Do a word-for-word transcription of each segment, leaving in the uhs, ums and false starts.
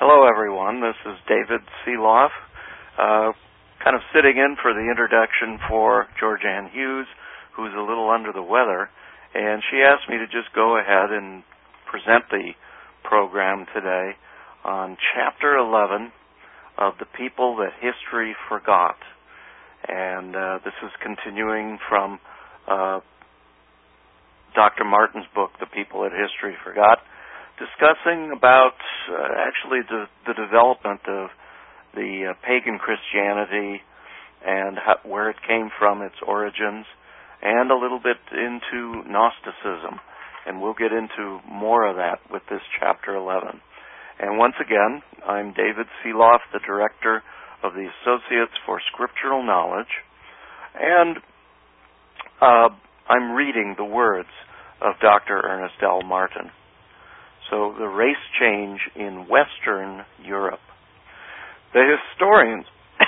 Hello, everyone. This is David Seeloff, uh, kind of sitting in for the introduction for Georgianne Hughes, who's a little under the weather, and she asked me to just go ahead and present the program today on Chapter eleven of The People That History Forgot. And uh, this is continuing from uh, Doctor Martin's book, The People That History Forgot, discussing about uh, actually the, the development of the uh, pagan Christianity and how, where it came from, its origins, and a little bit into Gnosticism. And we'll get into more of that with this Chapter eleven. And once again, I'm David Seeloff, the Director of the Associates for Scriptural Knowledge, and uh, I'm reading the words of Doctor Ernest L. Martin. So, the race change in Western Europe. The historians,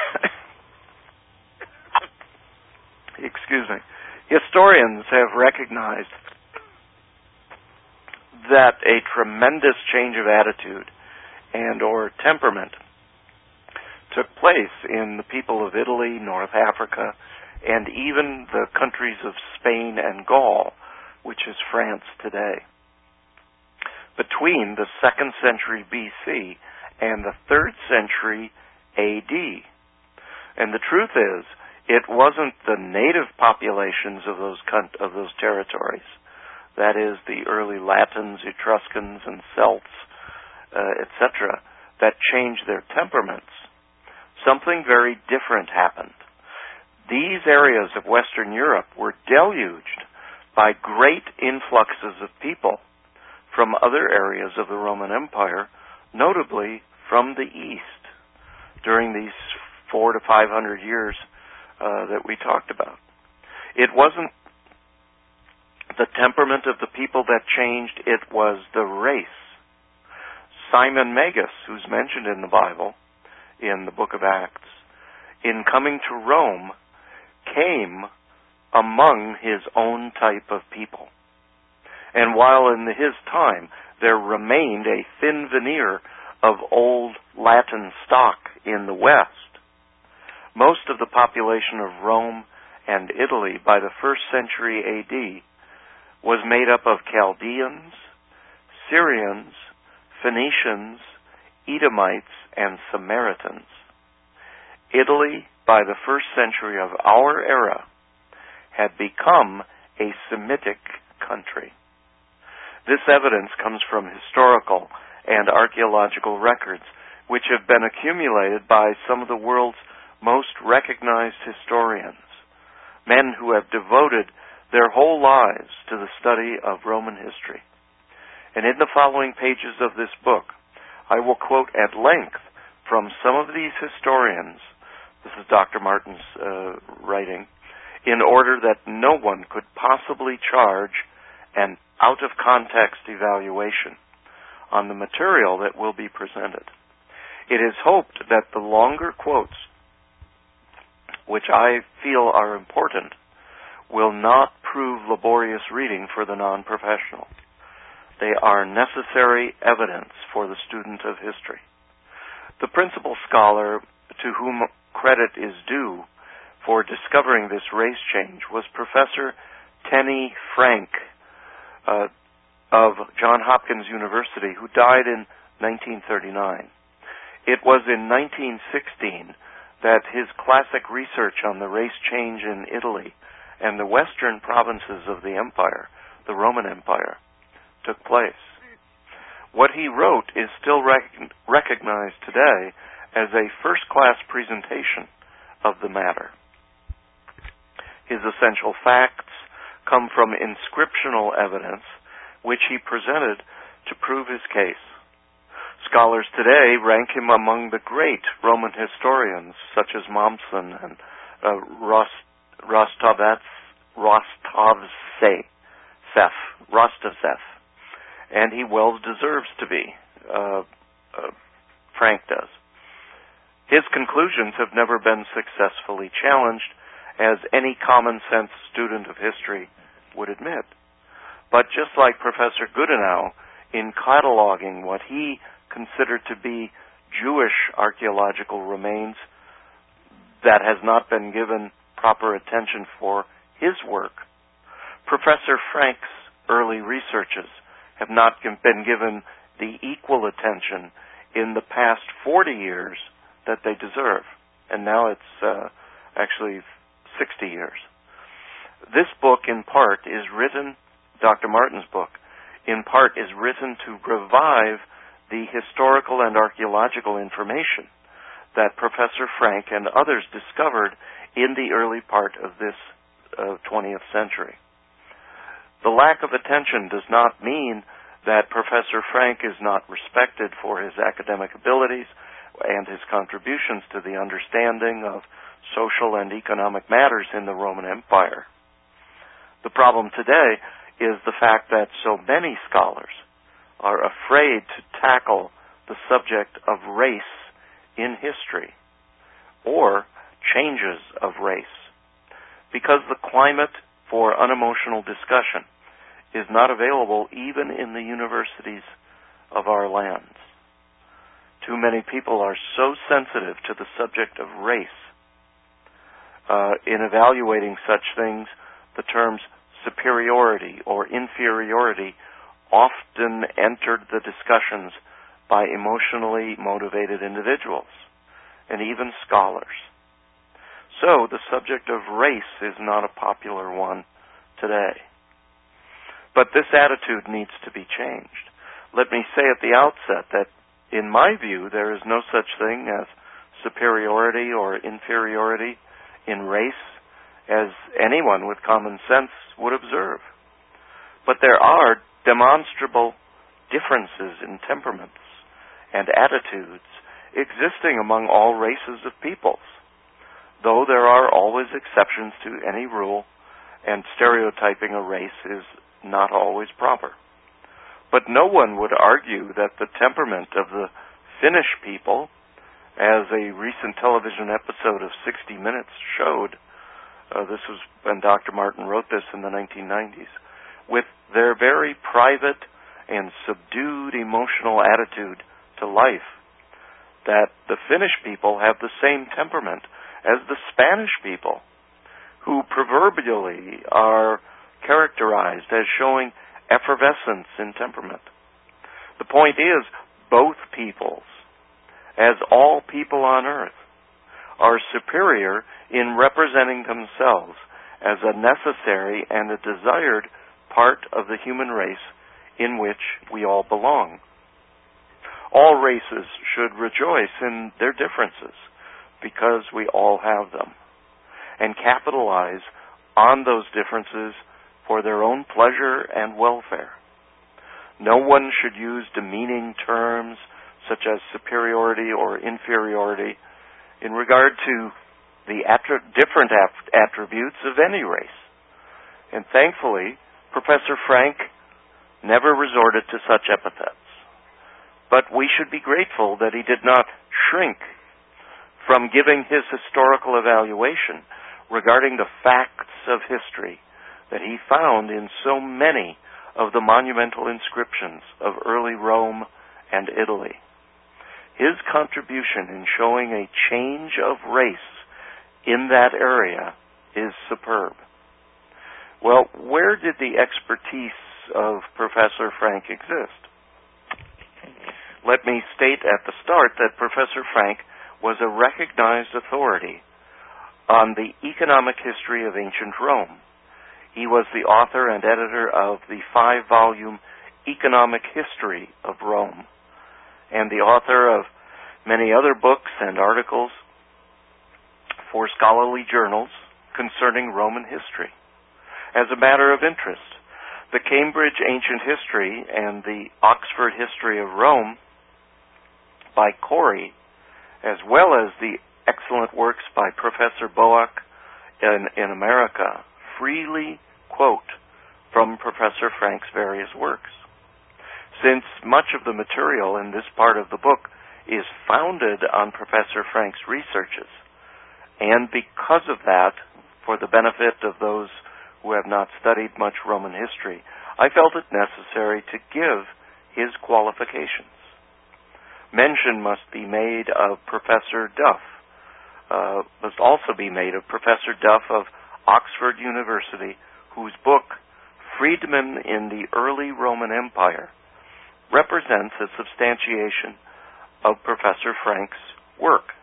excuse me, historians have recognized that a tremendous change of attitude and or temperament took place in the people of Italy, North Africa, and even the countries of Spain and Gaul, which is France today, between the second century B C and the third century A D. And the truth is, it wasn't the native populations of those of those territories, that is, the early Latins, Etruscans, and Celts, uh, et cetera, that changed their temperaments. Something very different happened. These areas of Western Europe were deluged by great influxes of people from other areas of the Roman Empire, notably from the East, during these four to five hundred years uh, that we talked about. It wasn't the temperament of the people that changed, it was the race. Simon Magus, who's mentioned in the Bible, in the book of Acts, in coming to Rome, came among his own type of people. And while in his time there remained a thin veneer of old Latin stock in the West, most of the population of Rome and Italy by the first century A D was made up of Chaldeans, Syrians, Phoenicians, Edomites, and Samaritans. Italy, by the first century of our era, had become a Semitic country. This evidence comes from historical and archaeological records, which have been accumulated by some of the world's most recognized historians, men who have devoted their whole lives to the study of Roman history. And in the following pages of this book, I will quote at length from some of these historians, this is Doctor Martin's uh, writing, in order that no one could possibly charge an out-of-context evaluation on the material that will be presented. It is hoped that the longer quotes, which I feel are important, will not prove laborious reading for the non-professional. They are necessary evidence for the student of history. The principal scholar to whom credit is due for discovering this race change was Professor Tenny Frank uh, of Johns Hopkins University, who died in nineteen thirty-nine. It was in nineteen sixteen that his classic research on the race change in Italy and the western provinces of the empire, the Roman Empire, took place. What he wrote is still rec- recognized today as a first-class presentation of the matter. His essential facts come from inscriptional evidence, which he presented to prove his case. Scholars today rank him among the great Roman historians, such as Mommsen and uh, Rost, Rostovets, Rostovtsev, Rostovtsev, and he well deserves to be. Uh, uh, Frank does. His conclusions have never been successfully challenged, as any common-sense student of history would admit. But just like Professor Goodenow, in cataloging what he considered to be Jewish archaeological remains that has not been given proper attention for his work. Professor Frank's early researches have not been given the equal attention in the past forty years that they deserve. And now it's uh, actually sixty years. This book, in part, is written, Doctor Martin's book, in part is written to revive the historical and archaeological information that Professor Frank and others discovered in the early part of this uh, twentieth century. The lack of attention does not mean that Professor Frank is not respected for his academic abilities and his contributions to the understanding of social and economic matters in the Roman Empire. The problem today is the fact that so many scholars are afraid to tackle the subject of race in history or changes of race, because the climate for unemotional discussion is not available even in the universities of our lands. Too many people are so sensitive to the subject of race. Uh, in evaluating such things, the terms superiority or inferiority often entered the discussions by emotionally motivated individuals and even scholars. So the subject of race is not a popular one today. But this attitude needs to be changed. Let me say at the outset that, in my view, there is no such thing as superiority or inferiority in race as anyone with common sense would observe. But there are demonstrable differences in temperaments and attitudes existing among all races of peoples, though there are always exceptions to any rule, and stereotyping a race is not always proper. But no one would argue that the temperament of the Finnish people, as a recent television episode of sixty minutes showed, uh, this was when Doctor Martin wrote this in the nineteen nineties, with their very private and subdued emotional attitude to life, that the Finnish people have the same temperament as the Spanish people, who proverbially are characterized as showing effervescence in temperament. The point is, both peoples, as all people on earth, are superior in representing themselves as a necessary and a desired part of the human race in which we all belong. All races should rejoice in their differences because we all have them, and capitalize on those differences for their own pleasure and welfare. No one should use demeaning terms such as superiority or inferiority in regard to the attri- different ap- attributes of any race. And thankfully, Professor Frank never resorted to such epithets. But we should be grateful that he did not shrink from giving his historical evaluation regarding the facts of history that he found in so many of the monumental inscriptions of early Rome and Italy. His contribution in showing a change of race in that area is superb. Well, where did the expertise of Professor Frank exist? Let me state at the start that Professor Frank was a recognized authority on the economic history of ancient Rome. He was the author and editor of the five-volume Economic History of Rome, and the author of many other books and articles for scholarly journals concerning Roman history. As a matter of interest, the Cambridge Ancient History and the Oxford History of Rome by Corey, as well as the excellent works by Professor Boak in, in America, freely quote from Professor Frank's various works. Since much of the material in this part of the book is founded on Professor Frank's researches, and because of that, for the benefit of those who have not studied much Roman history, I felt it necessary to give his qualifications. Mention must be made of Professor Duff, uh, must also be made of Professor Duff of Oxford University, whose book, Freedmen in the Early Roman Empire, represents a substantiation of Professor Frank's work.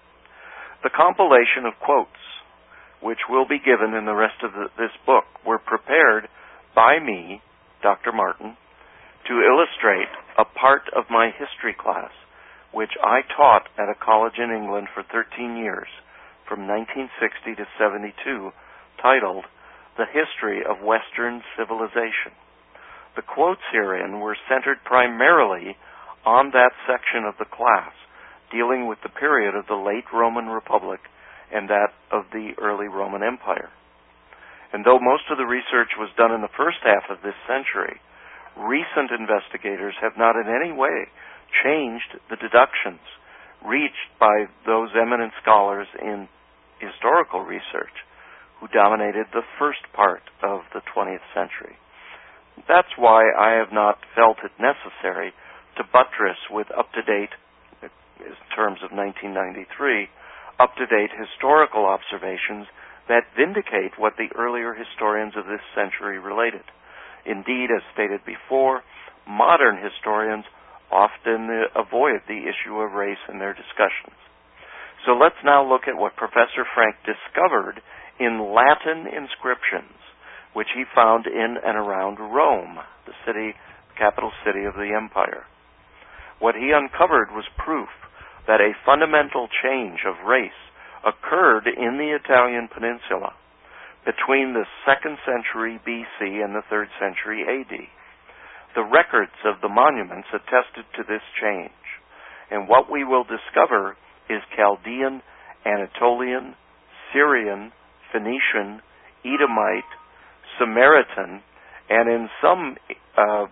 The compilation of quotes, which will be given in the rest of the, this book, were prepared by me, Doctor Martin, to illustrate a part of my history class, which I taught at a college in England for thirteen years, from nineteen sixty to seventy-two, titled The History of Western Civilization. The quotes herein were centered primarily on that section of the class dealing with the period of the late Roman Republic and that of the early Roman Empire. And though most of the research was done in the first half of this century, recent investigators have not in any way changed the deductions reached by those eminent scholars in historical research who dominated the first part of the twentieth century. That's why I have not felt it necessary to buttress with up-to-date, in terms of nineteen ninety-three, up-to-date historical observations that vindicate what the earlier historians of this century related. Indeed, as stated before, modern historians often avoid the issue of race in their discussions. So let's now look at what Professor Frank discovered in Latin inscriptions, which he found in and around Rome, the city, capital city of the empire. What he uncovered was proof that a fundamental change of race occurred in the Italian peninsula between the second century B C and the third century A D. The records of the monuments attested to this change, and what we will discover is Chaldean, Anatolian, Syrian, Phoenician, Edomite, Samaritan, and in some uh,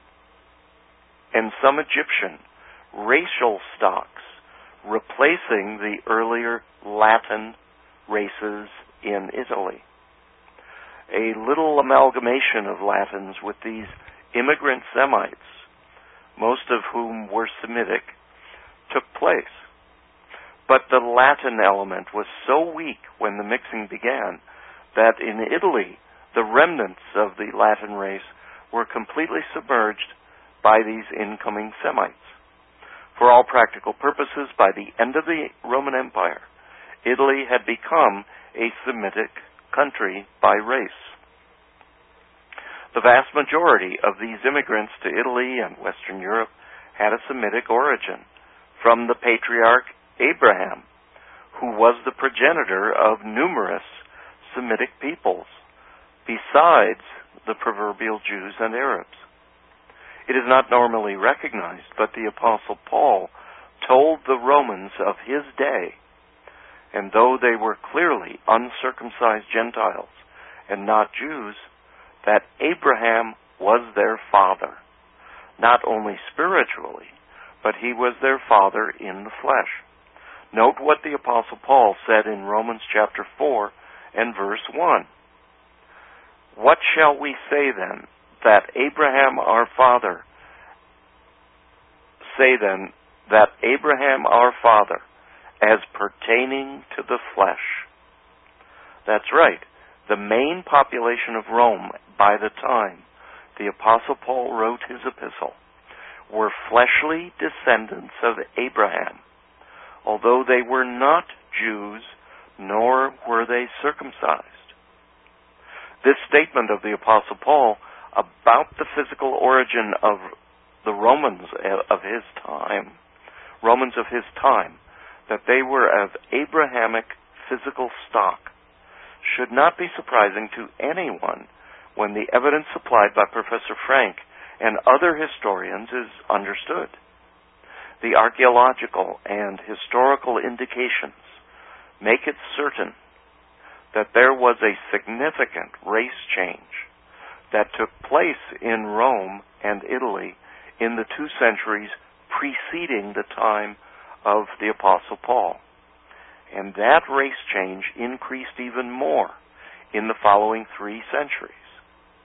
and some Egyptian racial stocks, replacing the earlier Latin races in Italy. A little amalgamation of Latins with these immigrant Semites, most of whom were Semitic, took place. But the Latin element was so weak when the mixing began that in Italy the remnants of the Latin race were completely submerged by these incoming Semites. For all practical purposes, by the end of the Roman Empire, Italy had become a Semitic country by race. The vast majority of these immigrants to Italy and Western Europe had a Semitic origin from the patriarch Abraham, who was the progenitor of numerous Semitic peoples, besides the proverbial Jews and Arabs. It is not normally recognized, but the Apostle Paul told the Romans of his day, and though they were clearly uncircumcised Gentiles and not Jews, that Abraham was their father, not only spiritually, but he was their father in the flesh. Note what the Apostle Paul said in Romans chapter four and verse one. What shall we say then? That Abraham our father, say then, that Abraham our father, as pertaining to the flesh. That's right. The main population of Rome by the time the Apostle Paul wrote his epistle were fleshly descendants of Abraham, although they were not Jews, nor were they circumcised. This statement of the Apostle Paul about the physical origin of the Romans of his time, Romans of his time, that they were of Abrahamic physical stock, should not be surprising to anyone when the evidence supplied by Professor Frank and other historians is understood. The archaeological and historical indications make it certain that there was a significant race change that took place in Rome and Italy in the two centuries preceding the time of the Apostle Paul. And that race change increased even more in the following three centuries.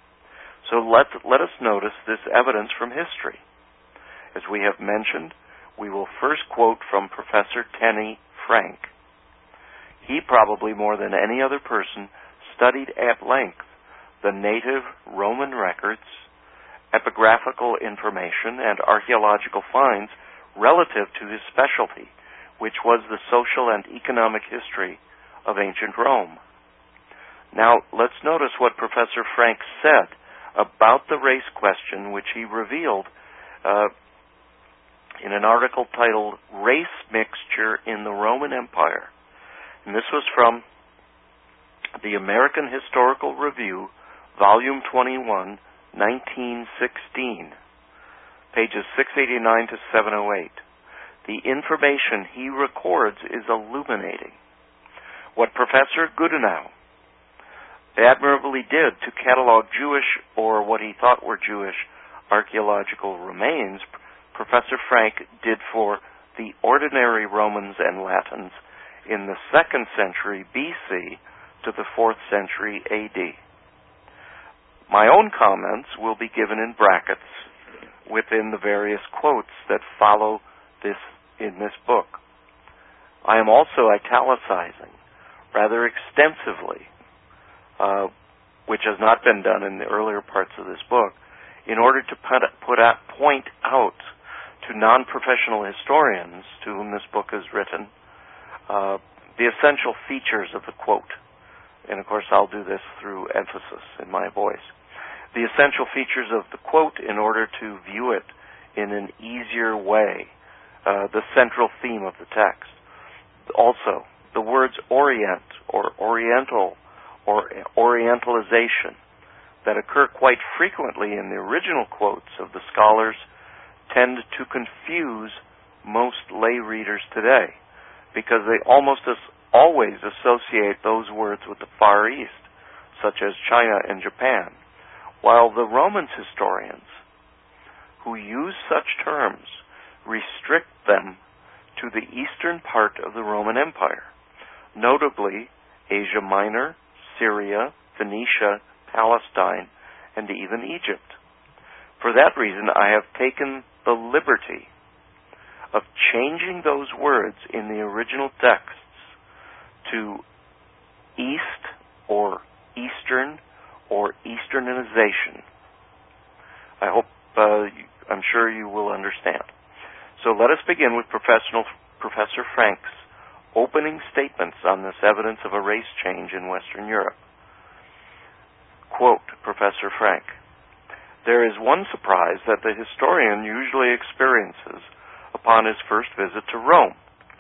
So let, let us notice this evidence from history. As we have mentioned, we will first quote from Professor Tenney Frank. He probably more than any other person studied at length the native Roman records, epigraphical information, and archaeological finds relative to his specialty, which was the social and economic history of ancient Rome. Now, let's notice what Professor Frank said about the race question, which he revealed uh, in an article titled Race Mixture in the Roman Empire. And this was from the American Historical Review, Volume twenty-one, nineteen sixteen, pages six eighty-nine to seven oh eight. The information he records is illuminating. What Professor Goodenow admirably did to catalog Jewish, or what he thought were Jewish, archaeological remains, Professor Frank did for the ordinary Romans and Latins in the second century B C to the fourth century A D. My own comments will be given in brackets within the various quotes that follow this in this book. I am also italicizing rather extensively, uh, which has not been done in the earlier parts of this book, in order to put, put out, point out to non-professional historians to whom this book is written uh, the essential features of the quote. And, of course, I'll do this through emphasis in my voice. The essential features of the quote in order to view it in an easier way, uh, the central theme of the text. Also, the words orient or oriental or orientalization that occur quite frequently in the original quotes of the scholars tend to confuse most lay readers today, because they almost as always associate those words with the Far East, such as China and Japan, while the Romans historians who use such terms restrict them to the eastern part of the Roman Empire, notably Asia Minor, Syria, Phoenicia, Palestine, and even Egypt. For that reason, I have taken the liberty of changing those words in the original texts to East or Eastern or Easternization. I hope, uh, I'm sure you will understand. So let us begin with Professional, Professor Frank's opening statements on this evidence of a race change in Western Europe. Quote, Professor Frank, "There is one surprise that the historian usually experiences upon his first visit to Rome.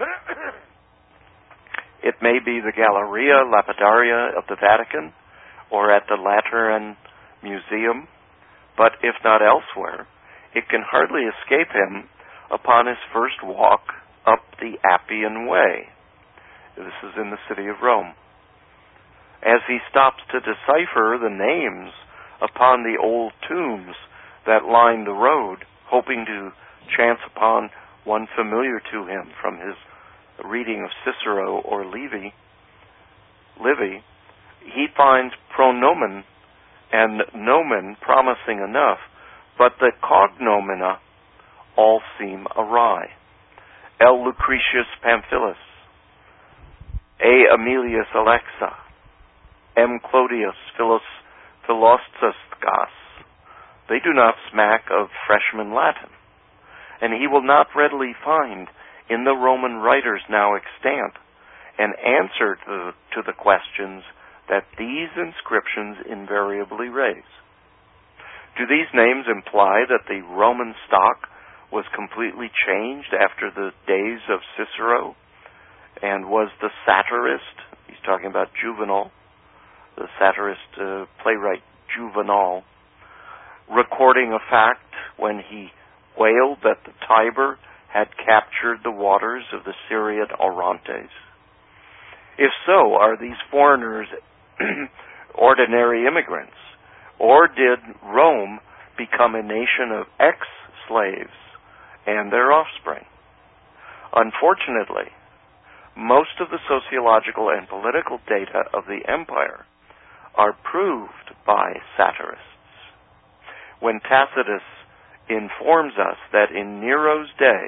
It may be the Galleria Lapidaria of the Vatican, or at the Lateran Museum, but if not elsewhere, it can hardly escape him upon his first walk up the Appian Way." This is in the city of Rome. "As he stops to decipher the names upon the old tombs that line the road, hoping to chance upon one familiar to him from his reading of Cicero or Livy, Livy, he finds pronomen and nomen promising enough, but the cognomina all seem awry. L. Lucretius Pamphilus, A. Aemilius Alexa, M. Clodius Philos, Philostasgas. They do not smack of freshman Latin, and he will not readily find in the Roman writers now extant an answer to the, to the questions that these inscriptions invariably raise. Do these names imply that the Roman stock was completely changed after the days of Cicero, and was the satirist, he's talking about Juvenal, the satirist uh, playwright Juvenal, recording a fact when he wailed that the Tiber had captured the waters of the Syrian Orontes? If so, are these foreigners ordinary immigrants, or did Rome become a nation of ex-slaves and their offspring? Unfortunately, most of the sociological and political data of the empire are proved by satirists. When Tacitus informs us that in Nero's day,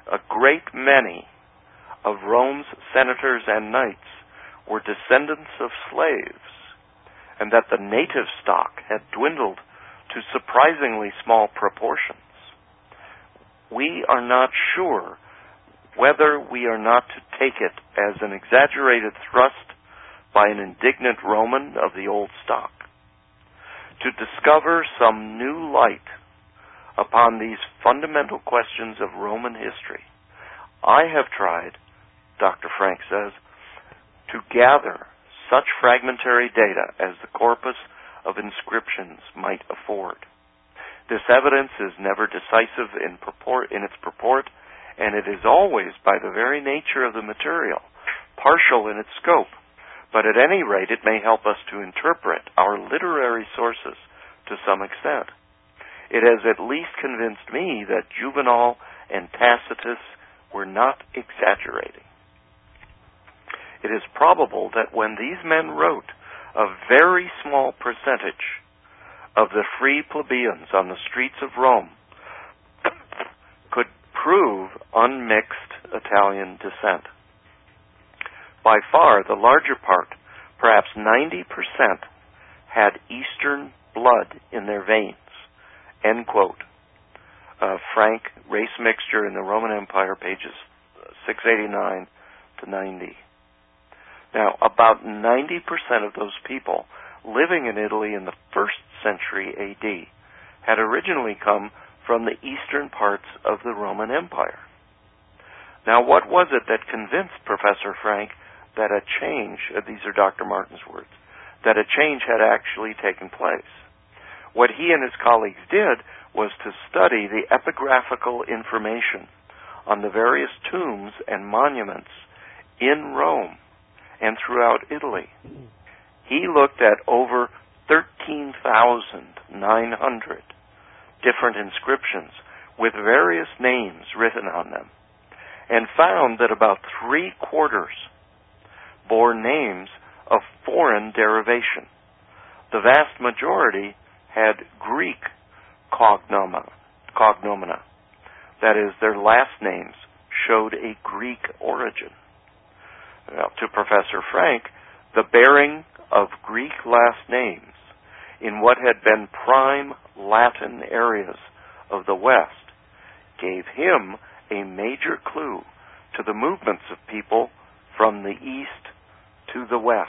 a great many of Rome's senators and knights were descendants of slaves, and that the native stock had dwindled to surprisingly small proportions. We are not sure whether we are not to take it as an exaggerated thrust by an indignant Roman of the old stock to discover some new light upon these fundamental questions of Roman history. I have tried, Doctor Frank says, to gather such fragmentary data as the corpus of inscriptions might afford. This evidence is never decisive in purport, in its purport, and it is always, by the very nature of the material, partial in its scope. But at any rate, it may help us to interpret our literary sources to some extent. It has at least convinced me that Juvenal and Tacitus were not exaggerating. It is probable that when these men wrote, a very small percentage of the free plebeians on the streets of Rome could prove unmixed Italian descent. By far, the larger part, perhaps ninety percent, had Eastern blood in their veins. End quote. Uh, Frank, Race Mixture in the Roman Empire, pages six eighty-nine to ninety. Now, about ninety percent of those people living in Italy in the first century A D had originally come from the eastern parts of the Roman Empire. Now, what was it that convinced Professor Frank that a change, uh, these are Doctor Martin's words, that a change had actually taken place? What he and his colleagues did was to study the epigraphical information on the various tombs and monuments in Rome and throughout Italy. He looked at over thirteen thousand nine hundred different inscriptions with various names written on them, and found that about three quarters bore names of foreign derivation. The vast majority had Greek cognomena, cognomena. That is, their last names showed a Greek origin. Now, to Professor Frank, the bearing of Greek last names in what had been prime Latin areas of the West gave him a major clue to the movements of people from the East to the West.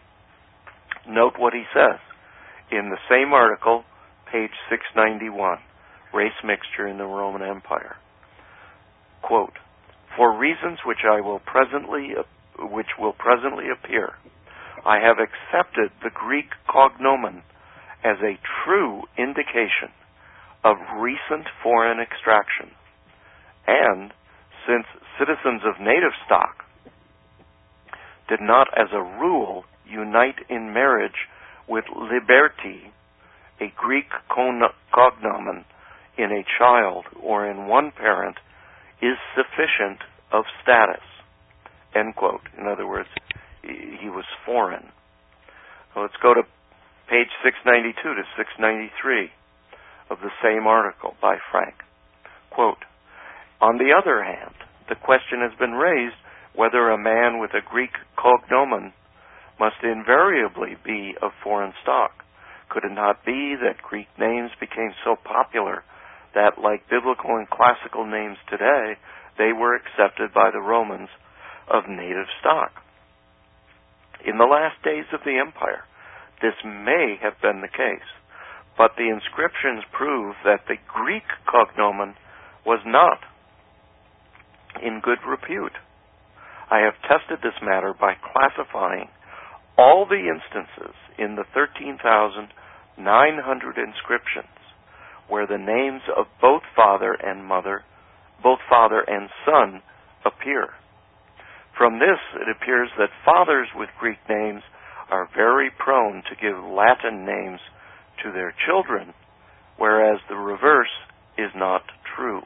Note what he says in the same article, page six ninety-one, Race Mixture in the Roman Empire. Quote, "For reasons which I will presently which will presently appear, I have accepted the Greek cognomen as a true indication of recent foreign extraction, and since citizens of native stock did not as a rule unite in marriage with liberty, a Greek cognomen in a child or in one parent is sufficient of status." End quote. In other words, he was foreign. So let's go to page six ninety-two to six ninety-three of the same article by Frank. Quote, "On the other hand, the question has been raised whether a man with a Greek cognomen must invariably be of foreign stock. Could it not be that Greek names became so popular that, like biblical and classical names today, they were accepted by the Romans of native stock? In the last days of the empire, this may have been the case, but the inscriptions prove that the Greek cognomen was not in good repute. I have tested this matter by classifying all the instances in the thirteen thousand nine hundred inscriptions where the names of both father and mother, both father and son, appear. From this, it appears that fathers with Greek names are very prone to give Latin names to their children, whereas the reverse is not true."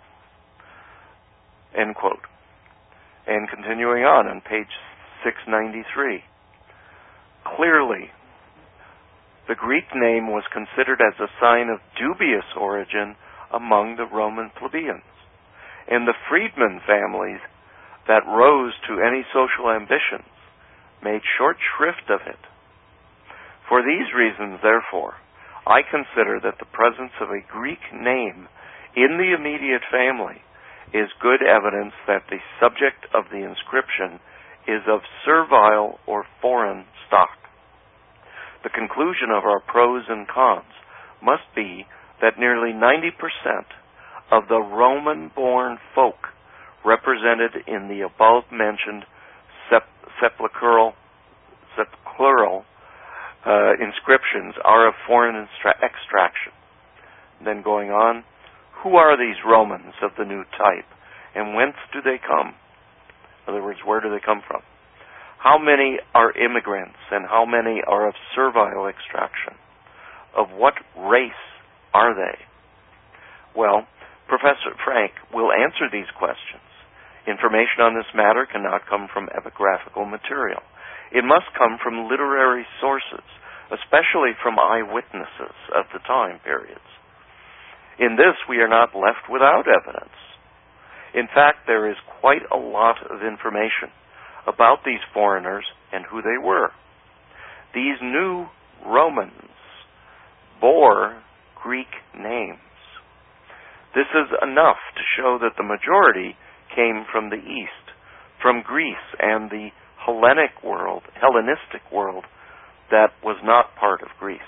End quote. And continuing on, on page six ninety-three, "Clearly, the Greek name was considered as a sign of dubious origin among the Roman plebeians. and the freedman families that rose to any social ambitions made short shrift of it. For these reasons, therefore, I consider that the presence of a Greek name in the immediate family is good evidence that the subject of the inscription is of servile or foreign stock. The conclusion of our pros and cons must be that nearly ninety percent of the Roman-born folk represented in the above-mentioned sep- sepulchral, sepulchral uh, inscriptions are of foreign instra- extraction. Then going on, who are these Romans of the new type, and whence do they come? In other words, where do they come from? How many are immigrants, and how many are of servile extraction? Of what race are they? Well, Professor Frank will answer these questions. Information on this matter cannot come from epigraphical material. It must come from literary sources, especially from eyewitnesses of the time periods. In this, we are not left without evidence. In fact, there is quite a lot of information about these foreigners and who they were. These new Romans bore Greek names. This is enough to show that the majority came from the East, from Greece and the Hellenic world, Hellenistic world that was not part of Greece,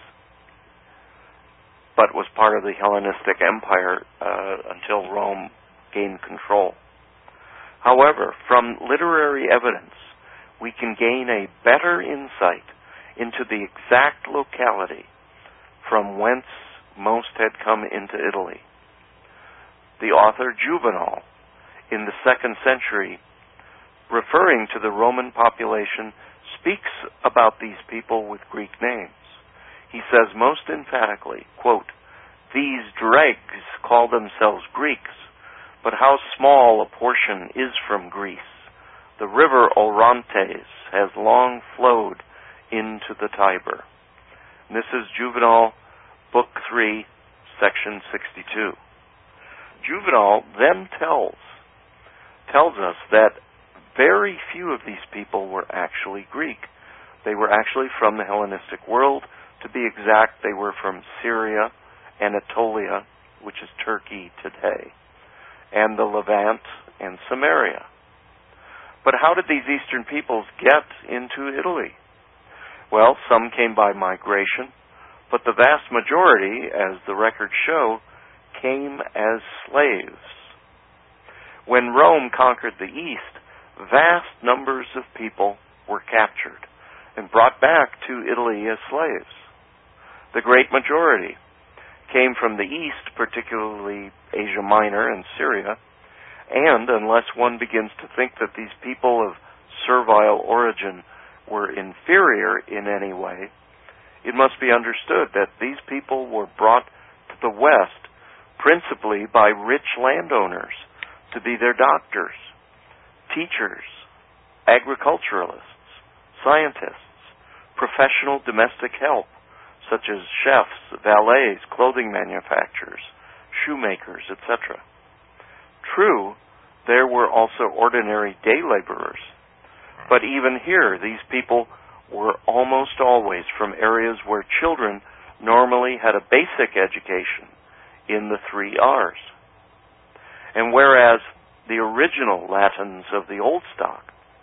but was part of the Hellenistic Empire uh, until Rome gained control. However, from literary evidence, we can gain a better insight into the exact locality from whence most had come into Italy. The author Juvenal, in the second century, referring to the Roman population, speaks about these people with Greek names. He says most emphatically, quote, "These dregs call themselves Greeks, but how small a portion is from Greece. The river Orontes has long flowed into the Tiber." And this is Juvenal, Book three, Section sixty-two. Juvenal then tells tells us that very few of these people were actually Greek. They were actually from the Hellenistic world. To be exact, they were from Syria, Anatolia, which is Turkey today, and the Levant and Samaria. But how did these Eastern peoples get into Italy? Well, some came by migration, but the vast majority, as the records show, came as slaves. When Rome conquered the East, vast numbers of people were captured and brought back to Italy as slaves. The great majority came from the East, particularly Asia Minor and Syria, and unless one begins to think that these people of servile origin were inferior in any way, it must be understood that these people were brought to the West principally by rich landowners to be their doctors, teachers, agriculturalists, scientists, professional domestic help, such as chefs, valets, clothing manufacturers, shoemakers, et cetera. True, there were also ordinary day laborers, but even here, these people were almost always from areas where children normally had a basic education in the three R's. And whereas the original Latins of the old stock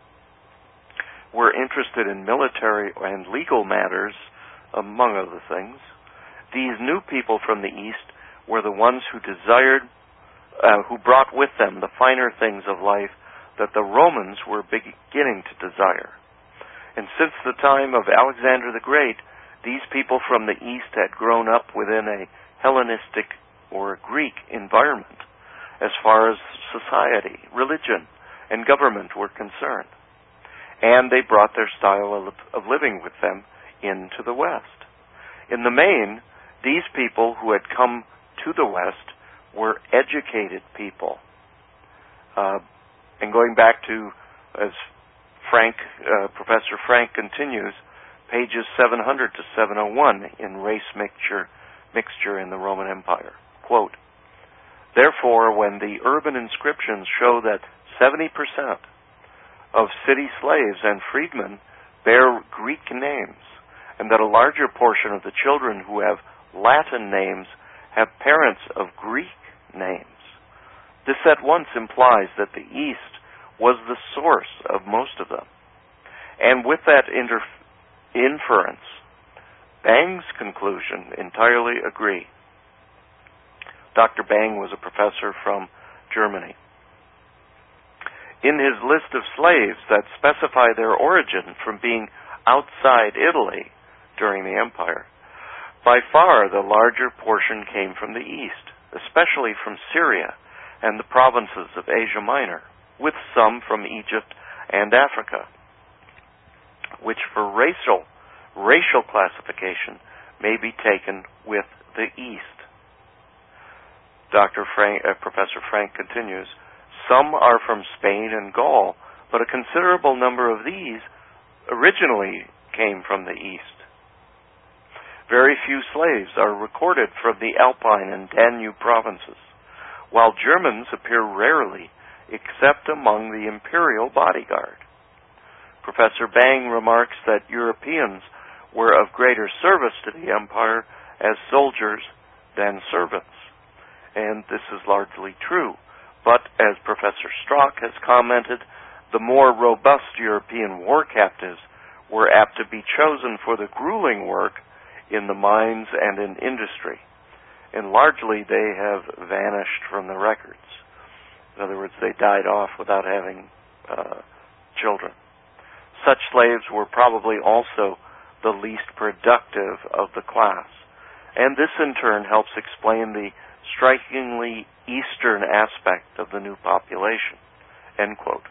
were interested in military and legal matters, among other things, these new people from the East were the ones who desired, uh, who brought with them the finer things of life that the Romans were beginning to desire. And since the time of Alexander the Great, these people from the East had grown up within a Hellenistic or Greek environment as far as society, religion, and government were concerned. And they brought their style of, of living with them into the West. In the main, these people who had come to the West were educated people. Uh, and going back to, as Frank, uh, Professor Frank continues, pages seven hundred to seven oh one in Race Mixture, Mixture in the Roman Empire. Quote, Therefore, when the urban inscriptions show that seventy percent of city slaves and freedmen bear Greek names, and that a larger portion of the children who have Latin names have parents of Greek names, this at once implies that the East was the source of most of them. And with that inter- inference, Bang's conclusion entirely agree. Doctor Bang was a professor from Germany. In his list of slaves that specify their origin from being outside Italy during the empire, by far the larger portion came from the east, especially from Syria and the provinces of Asia Minor, with some from Egypt and Africa, which for racial racial classification may be taken with the east. Doctor Frank, uh, Professor Frank continues, some are from Spain and Gaul, but a considerable number of these originally came from the east. Very few slaves are recorded from the Alpine and Danube provinces, while Germans appear rarely except among the imperial bodyguard. Professor Bang remarks that Europeans were of greater service to the empire as soldiers than servants, and this is largely true. But as Professor Strock has commented, the more robust European war captives were apt to be chosen for the grueling work in the mines and in industry, and largely they have vanished from the records. In other words, they died off without having uh, children. Such slaves were probably also the least productive of the class, and this in turn helps explain the strikingly eastern aspect of the new population, end quote.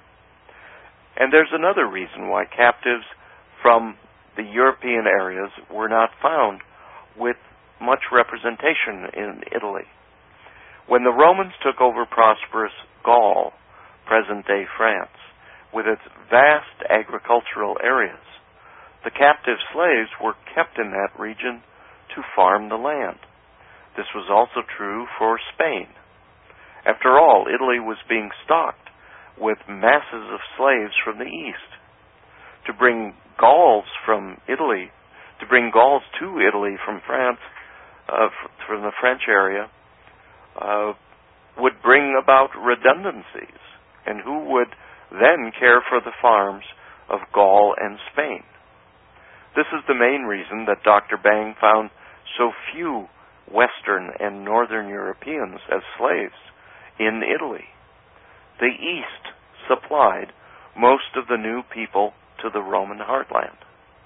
And there's another reason why captives from the European areas were not found with much representation in Italy. When the Romans took over prosperous Gaul, present-day France, with its vast agricultural areas, the captive slaves were kept in that region to farm the land. This was also true for Spain. After all, Italy was being stocked with masses of slaves from the east. To bring Gauls from Italy, to bring Gauls to Italy from France, uh, from the French area, uh, would bring about redundancies, and who would then care for the farms of Gaul and Spain? This is the main reason that Doctor Bang found so few Western and Northern Europeans as slaves in Italy. The East supplied most of the new people to the Roman heartland.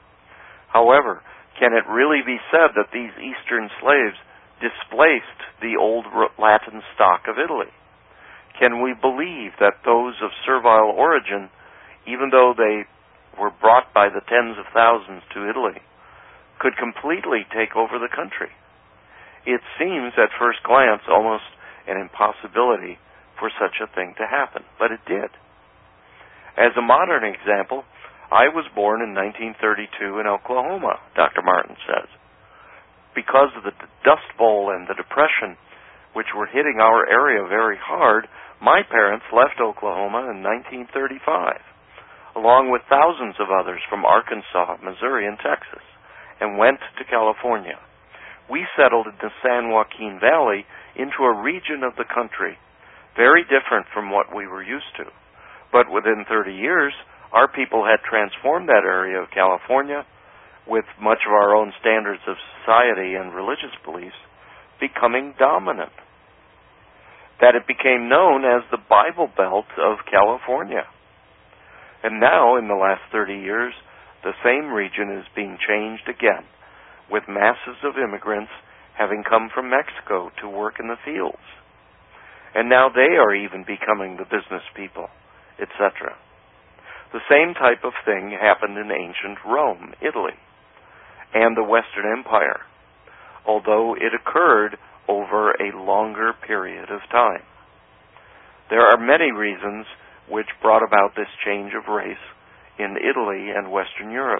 However, can it really be said that these Eastern slaves displaced the old Latin stock of Italy? Can we believe that those of servile origin, even though they were brought by the tens of thousands to Italy, could completely take over the country? It seems at first glance almost an impossibility for such a thing to happen, but it did. As a modern example, I was born in nineteen thirty-two in Oklahoma, Doctor Martin says. Because of the Dust Bowl and the Depression, which were hitting our area very hard, my parents left Oklahoma in nineteen thirty-five, along with thousands of others from Arkansas, Missouri, and Texas, and went to California. We settled in the San Joaquin Valley into a region of the country very different from what we were used to. But within thirty years, our people had transformed that area of California, with much of our own standards of society and religious beliefs becoming dominant. That it became known as the Bible Belt of California. And now, in the last thirty years, the same region is being changed again, with masses of immigrants having come from Mexico to work in the fields. And now they are even becoming the business people, et cetera. The same type of thing happened in ancient Rome, Italy, and the Western Empire, although it occurred over a longer period of time. There are many reasons which brought about this change of race in Italy and Western Europe.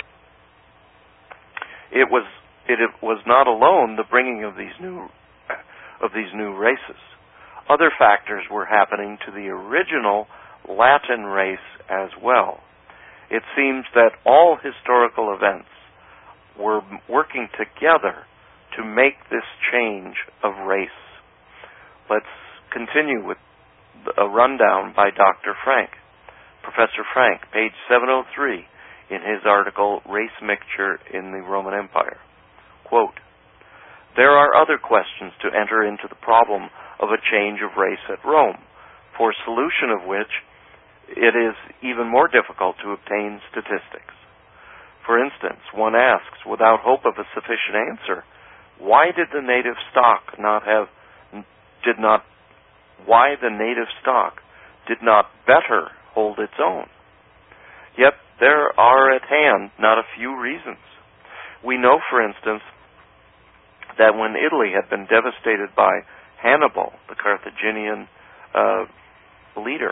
It was it was not alone the bringing of these new of these new races. other factors were happening to the original Latin race as well. It seems that all historical events were working together to make this change of race. Let's continue with a rundown by Doctor Frank. Professor Frank, page seven oh three, in his article, Race Mixture in the Roman Empire. Quote, "There are other questions to enter into the problem of a change of race at Rome, for solution of which it is even more difficult to obtain statistics. For instance, one asks, without hope of a sufficient answer, why did the native stock not have, did not, why the native stock did not better hold its own? Yet there are at hand not a few reasons. We know, for instance, that when Italy had been devastated by Hannibal, the Carthaginian uh, leader,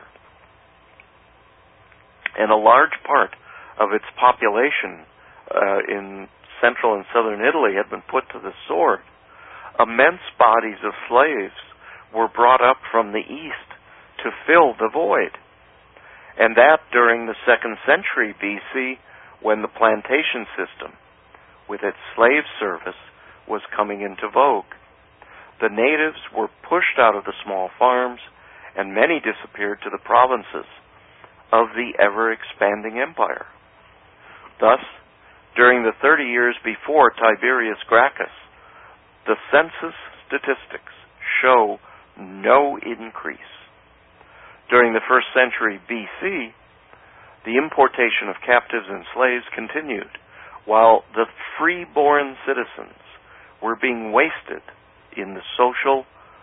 and a large part of its population uh, in central and southern Italy had been put to the sword, immense bodies of slaves were brought up from the east to fill the void. And that during the second century B C, when the plantation system, with its slave service, was coming into vogue. The natives were pushed out of the small farms, and many disappeared to the provinces of the ever-expanding empire. Thus, during the thirty years before Tiberius Gracchus, the census statistics show no increase. During the first century B C, the importation of captives and slaves continued, while the free-born citizens were being wasted in the social,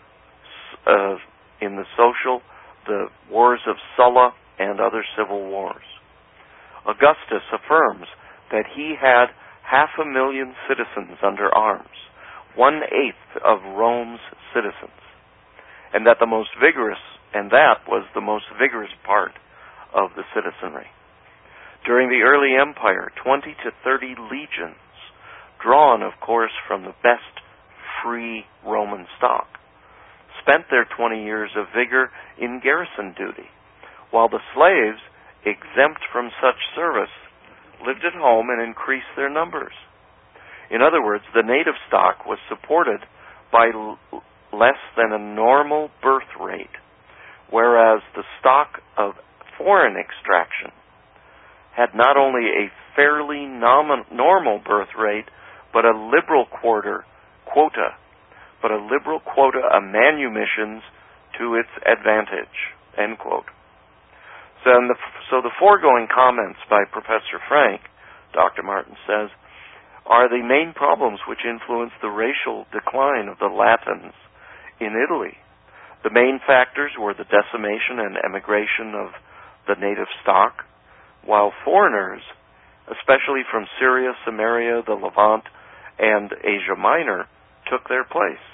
uh, in the social, the wars of Sulla and other civil wars. Augustus affirms that he had half a million citizens under arms, one-eighth of Rome's citizens, and that the most vigorous, and that was the most vigorous part of the citizenry. During the early empire, twenty to thirty legions, drawn, of course, from the best free Roman stock, spent their twenty years of vigor in garrison duty, while the slaves, exempt from such service, lived at home and increased their numbers. In other words, the native stock was supported by l- less than a normal birth rate, whereas the stock of foreign extraction had not only a fairly nom- normal birth rate, but a liberal quarter quota, but a liberal quota of manumissions to its advantage, end quote. So the, so the foregoing comments by Professor Frank, Doctor Martin says, are the main problems which influence the racial decline of the Latins in Italy. The main factors were the decimation and emigration of the native stock, while foreigners, especially from Syria, Samaria, the Levant, and Asia Minor, took their place.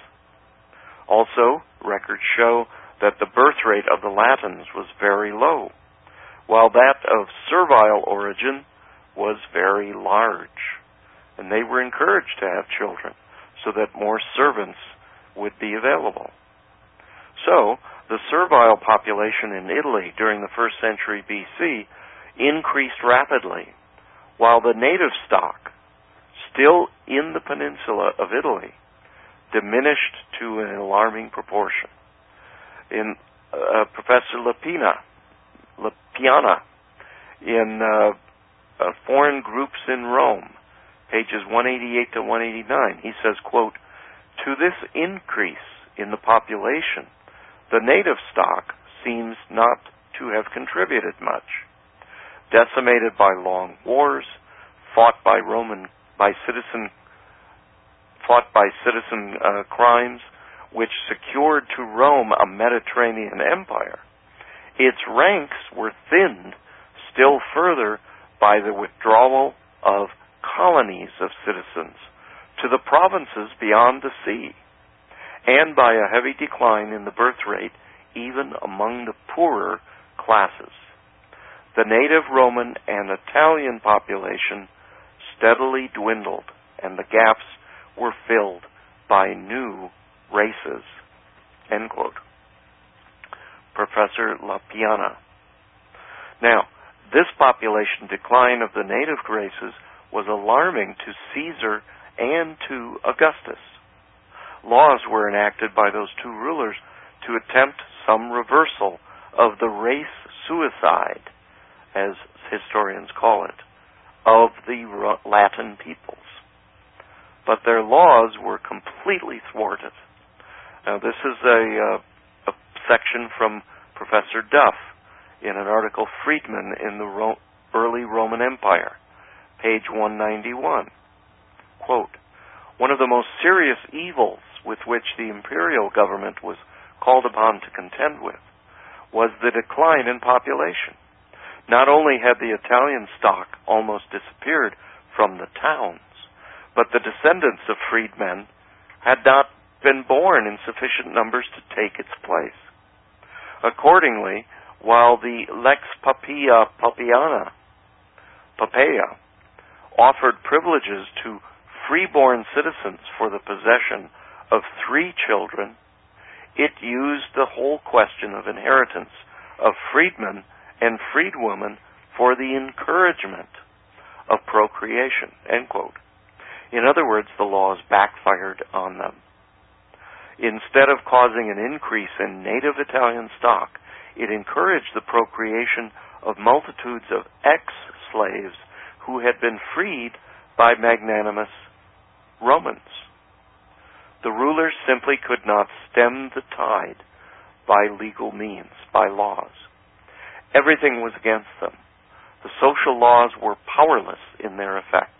Also, records show that the birth rate of the Latins was very low, while that of servile origin was very large, and they were encouraged to have children so that more servants would be available. So, the servile population in Italy during the first century B C increased rapidly, while the native stock, still in the peninsula of Italy, diminished to an alarming proportion. In uh, Professor Lapina, Lapiana, in uh, uh, Foreign Groups in Rome, pages one eighty-eight to one eighty-nine, he says, quote, "To this increase in the population, the native stock seems not to have contributed much. Decimated by long wars, fought by Roman, by citizen, fought by citizen uh, crimes, which secured to Rome a Mediterranean empire, its ranks were thinned still further by the withdrawal of colonies of citizens to the provinces beyond the sea, and by a heavy decline in the birth rate even among the poorer classes. The native Roman and Italian population steadily dwindled, and the gaps were filled by new races." End quote. Professor LaPiana. Now, this population decline of the native races was alarming to Caesar and to Augustus. Laws were enacted by those two rulers to attempt some reversal of the race suicide, as historians call it, of the Latin peoples. But their laws were completely thwarted. Now, this is a, uh, a section from Professor Duff in an article, Friedman in the Ro- Early Roman Empire, page one ninety-one. Quote, "One of the most serious evils with which the imperial government was called upon to contend with was the decline in population. Not only had the Italian stock almost disappeared from the towns, but the descendants of freedmen had not been born in sufficient numbers to take its place. Accordingly, while the Lex Papia Papiana, Papaya, offered privileges to freeborn citizens for the possession of three children, it used the whole question of inheritance of freedmen and freedwomen for the encouragement of procreation." End quote. In other words, the laws backfired on them. Instead of causing an increase in native Italian stock, it encouraged the procreation of multitudes of ex-slaves who had been freed by magnanimous Romans. The rulers simply could not stem the tide by legal means, by laws. Everything was against them. The social laws were powerless in their effect.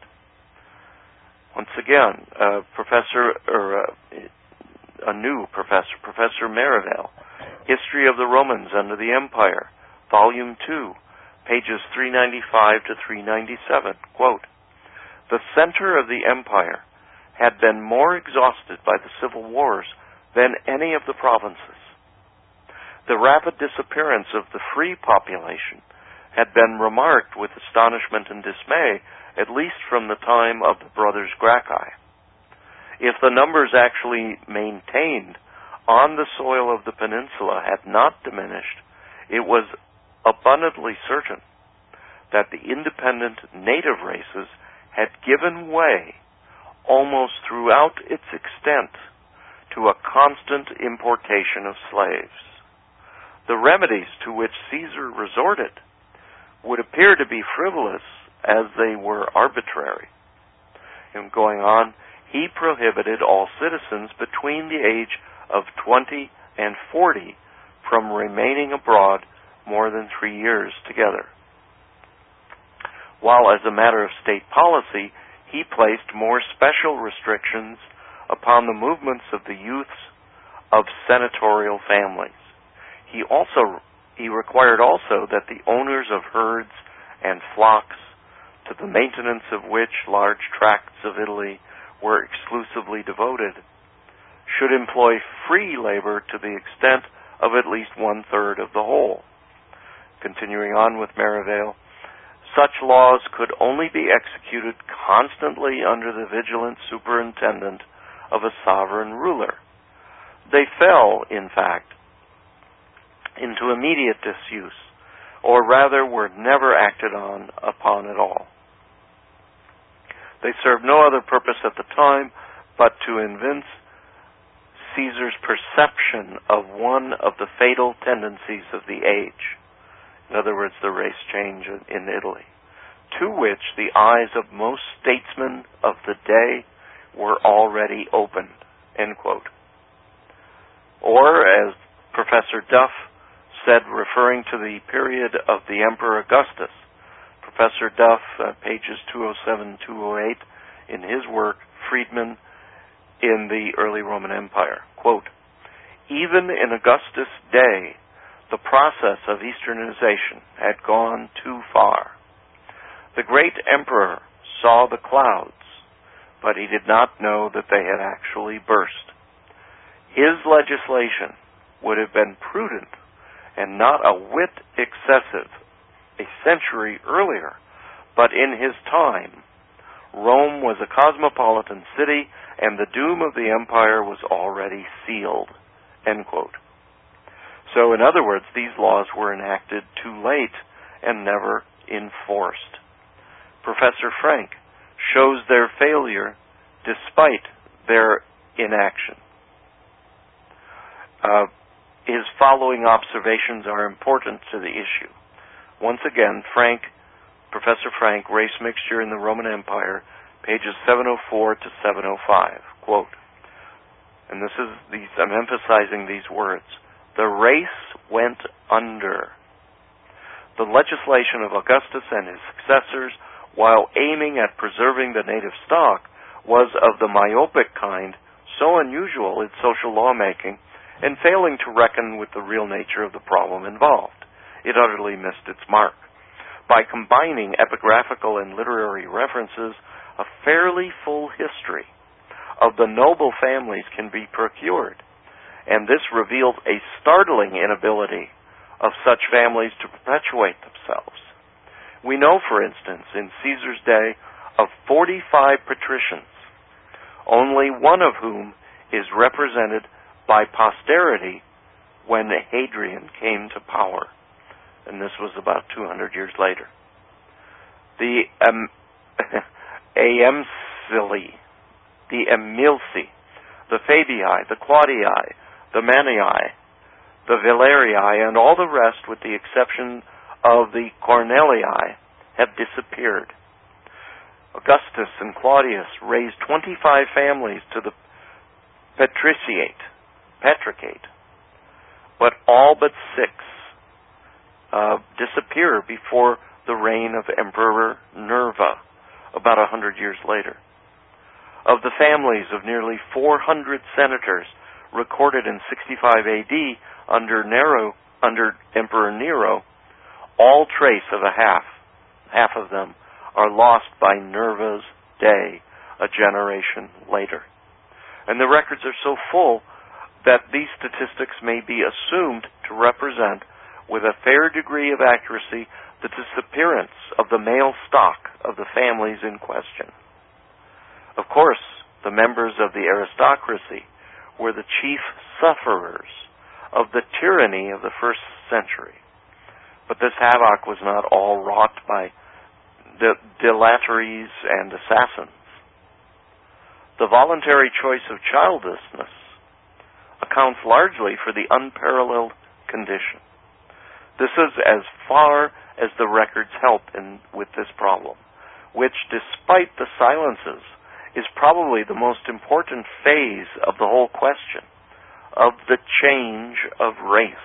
Once again, uh, Professor, or uh, a new professor, Professor Merivale, History of the Romans Under the Empire, Volume two, pages three ninety-five to three ninety-seven, quote, "The center of the empire had been more exhausted by the civil wars than any of the provinces. The rapid disappearance of the free population had been remarked with astonishment and dismay, at least from the time of the brothers Gracchi. If the numbers actually maintained on the soil of the peninsula had not diminished, it was abundantly certain that the independent native races had given way almost throughout its extent to a constant importation of slaves. The remedies to which Caesar resorted would appear to be frivolous as they were arbitrary." And going on, he prohibited all citizens between the age of twenty and forty from remaining abroad more than three years together. While as a matter of state policy, he placed more special restrictions upon the movements of the youths of senatorial families. He also he required also that the owners of herds and flocks, to the maintenance of which large tracts of Italy were exclusively devoted, should employ free labor to the extent of at least one-third of the whole. Continuing on with Merivale, "Such laws could only be executed constantly under the vigilant superintendent of a sovereign ruler. They fell, in fact, into immediate disuse, or rather were never acted on upon at all. They served no other purpose at the time but to evince Caesar's perception of one of the fatal tendencies of the age," in other words, the race change in Italy, "to which the eyes of most statesmen of the day were already opened." End quote. Or, as Professor Duff said, referring to the period of the Emperor Augustus, Professor Duff, uh, pages two oh seven to two oh eight, in his work, Friedman in the Early Roman Empire, quote, "Even in Augustus' day, the process of Easternization had gone too far. The great emperor saw the clouds, but he did not know that they had actually burst. His legislation would have been prudent and not a whit excessive a century earlier, but in his time, Rome was a cosmopolitan city and the doom of the empire was already sealed." End quote. So, in other words, these laws were enacted too late and never enforced. Professor Frank shows their failure despite their inaction. Uh, his following observations are important to the issue. Once again, Frank, Professor Frank, Race Mixture in the Roman Empire, pages seven oh four to seven oh five. Quote, and this is these, I'm emphasizing these words. The race went under. The legislation of Augustus and his successors, while aiming at preserving the native stock, was of the myopic kind, so unusual in social lawmaking, and failing to reckon with the real nature of the problem involved. It utterly missed its mark. By combining epigraphical and literary references, a fairly full history of the noble families can be procured, and this reveals a startling inability of such families to perpetuate themselves. We know, for instance, in Caesar's day, of forty-five patricians, only one of whom is represented by posterity when Hadrian came to power, and this was about two hundred years later. The um, Aemsili, the Emilsi, the Fabii, the Claudii, the Mannii, the Valerii, and all the rest, with the exception of the Cornelii, have disappeared. Augustus and Claudius raised twenty-five families to the patriciate, patricate, but all but six uh, disappear before the reign of Emperor Nerva, about a hundred years later. Of the families of nearly four hundred senators recorded in sixty-five A D under Nero, under Emperor Nero, all trace of a half, half of them, are lost by Nerva's day, a generation later. And the records are so full that these statistics may be assumed to represent, with a fair degree of accuracy, the disappearance of the male stock of the families in question. Of course, the members of the aristocracy were the chief sufferers of the tyranny of the first century. But this havoc was not all wrought by the dilatories and assassins. The voluntary choice of childlessness accounts largely for the unparalleled condition. This is as far as the records help in, with this problem, which, despite the silences, is probably the most important phase of the whole question, of the change of race.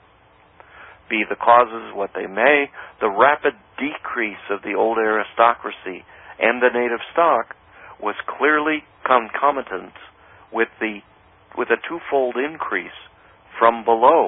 Be the causes what they may, the rapid decrease of the old aristocracy and the native stock was clearly concomitant with the with a twofold increase from below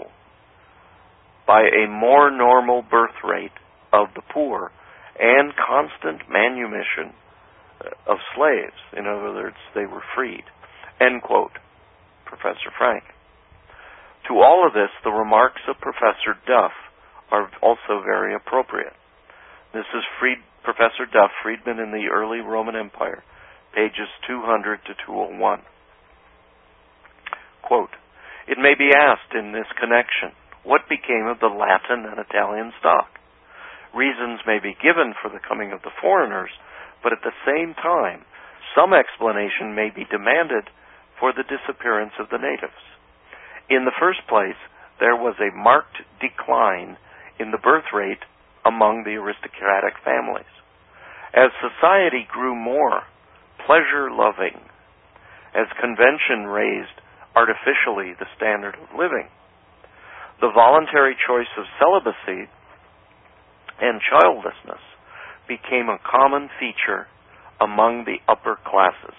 by a more normal birth rate of the poor and constant manumission of slaves. In other words, they were freed. End quote. Professor Frank. To all of this, the remarks of Professor Duff are also very appropriate. This is Fried, Professor Duff, Freedman in the Early Roman Empire, pages two hundred to two oh one. Quote, it may be asked in this connection, what became of the Latin and Italian stock? Reasons may be given for the coming of the foreigners, but at the same time, some explanation may be demanded for the disappearance of the natives. In the first place, there was a marked decline in the birth rate among the aristocratic families. As society grew more pleasure-loving, as convention raised artificially the standard of living, the voluntary choice of celibacy and childlessness became a common feature among the upper classes.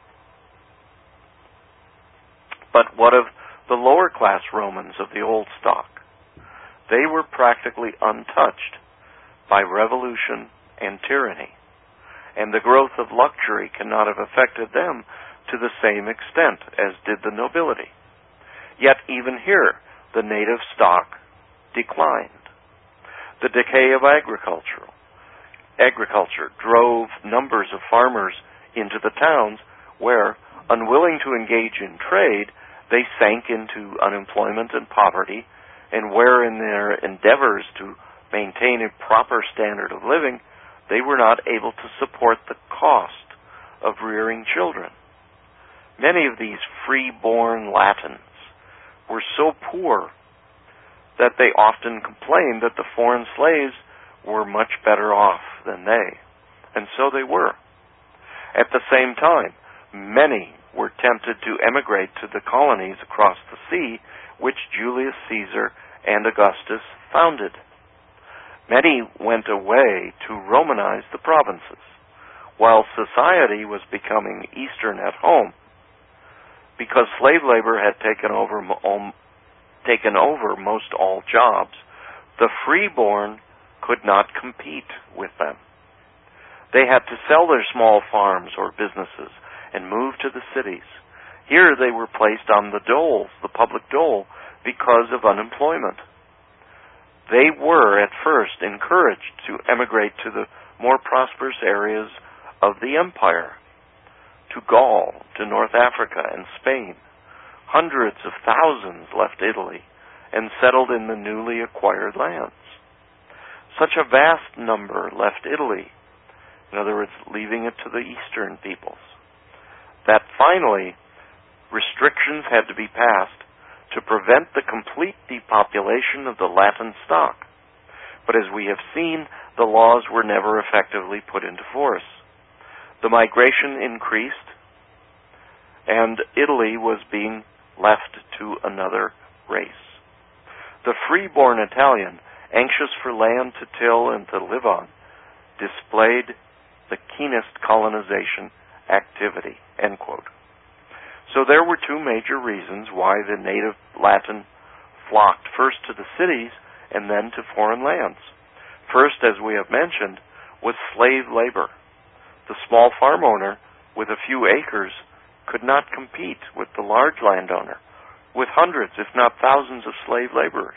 But what of the lower class Romans of the old stock? They were practically untouched by revolution and tyranny, and the growth of luxury cannot have affected them to the same extent as did the nobility. Yet even here, the native stock declined. The decay of agriculture, agriculture drove numbers of farmers into the towns where, unwilling to engage in trade, they sank into unemployment and poverty and where in their endeavors to maintain a proper standard of living, they were not able to support the cost of rearing children. Many of these free-born Latins were so poor that they often complained that the foreign slaves were much better off than they, and so they were. At the same time, many were tempted to emigrate to the colonies across the sea, which Julius Caesar and Augustus founded. Many went away to Romanize the provinces, while society was becoming Eastern at home. Because slave labor had taken over, um, taken over most all jobs, the freeborn could not compete with them. They had to sell their small farms or businesses and move to the cities. Here they were placed on the doles, the public dole, because of unemployment. They were, at first, encouraged to emigrate to the more prosperous areas of the empire, to Gaul, to North Africa and Spain. Hundreds of thousands left Italy and settled in the newly acquired lands. Such a vast number left Italy, in other words, leaving it to the eastern peoples, that finally restrictions had to be passed to prevent the complete depopulation of the Latin stock. But as we have seen, the laws were never effectively put into force. The migration increased, and Italy was being left to another race. The freeborn Italian, anxious for land to till and to live on, displayed the keenest colonization activity, end quote. So there were two major reasons why the native Latin flocked first to the cities and then to foreign lands. First, as we have mentioned, was slave labor. The small farm owner with a few acres could not compete with the large landowner with hundreds, if not thousands, of slave laborers.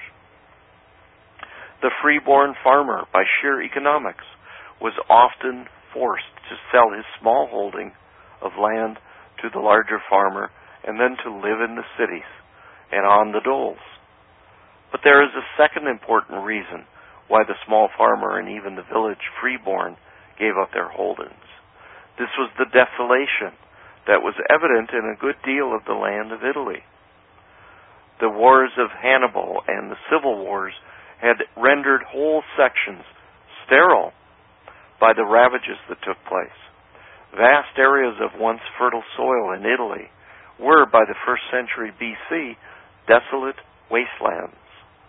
The freeborn farmer, by sheer economics, was often forced to sell his small holding of land to the larger farmer and then to live in the cities and on the doles. But there is a second important reason why the small farmer and even the village freeborn gave up their holdings. This was the desolation that was evident in a good deal of the land of Italy. The wars of Hannibal and the civil wars had rendered whole sections sterile by the ravages that took place. Vast areas of once fertile soil in Italy were, by the first century B C, desolate wastelands.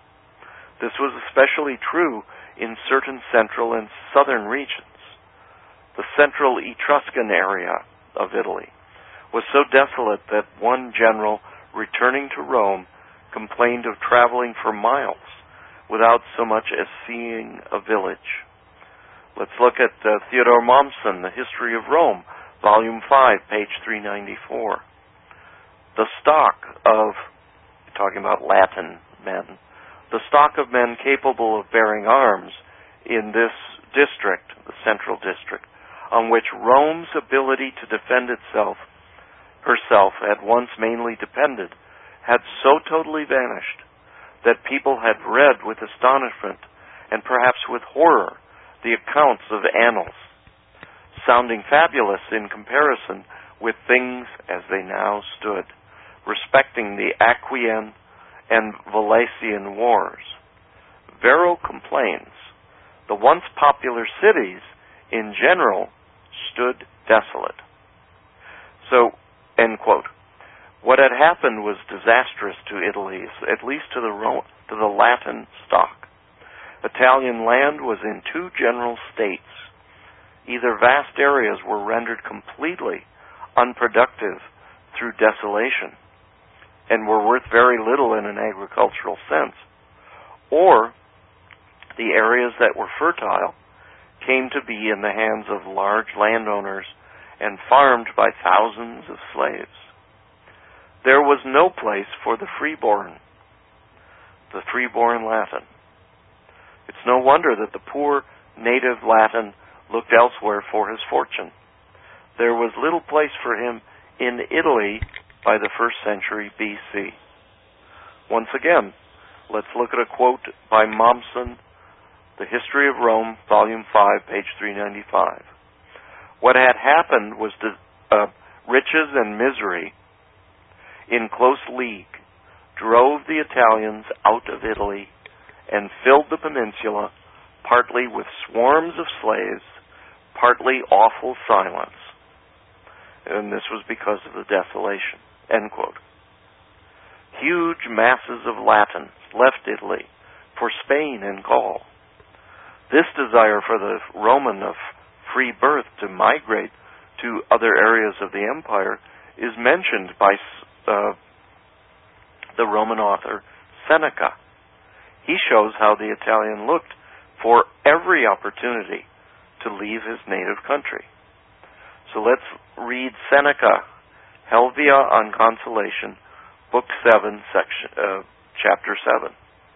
This was especially true in certain central and southern regions. The central Etruscan area of Italy was so desolate that one general, returning to Rome, complained of traveling for miles without so much as seeing a village. Let's look at uh, Theodore Mommsen, The History of Rome, Volume five, page three ninety-four. The stock of, talking about Latin men, the stock of men capable of bearing arms in this district, the central district, on which Rome's ability to defend itself, herself, had once mainly depended, had so totally vanished that people had read with astonishment and perhaps with horror the accounts of annals, sounding fabulous in comparison with things as they now stood, respecting the Aquian and Valesian wars. Varro complains, the once popular cities, in general, stood desolate. So, end quote. What had happened was disastrous to Italy, at least to the Ro- to the Latin stock. Italian land was in two general states. Either vast areas were rendered completely unproductive through desolation and were worth very little in an agricultural sense, or the areas that were fertile came to be in the hands of large landowners and farmed by thousands of slaves. There was no place for the freeborn, the freeborn Latin. It's no wonder that the poor native Latin looked elsewhere for his fortune. There was little place for him in Italy by the first century B C. Once again, let's look at a quote by Mommsen, The History of Rome, Volume five, page three ninety-five. What had happened was the, uh, riches and misery in close league drove the Italians out of Italy and filled the peninsula partly with swarms of slaves, partly awful silence. And this was because of the desolation. End quote. Huge masses of Latins left Italy for Spain and Gaul. This desire for the Roman of free birth to migrate to other areas of the empire is mentioned by uh, the Roman author Seneca. He shows how the Italian looked for every opportunity to leave his native country. So let's read Seneca, Helvia on Consolation, Book seven, section, uh, Chapter seven.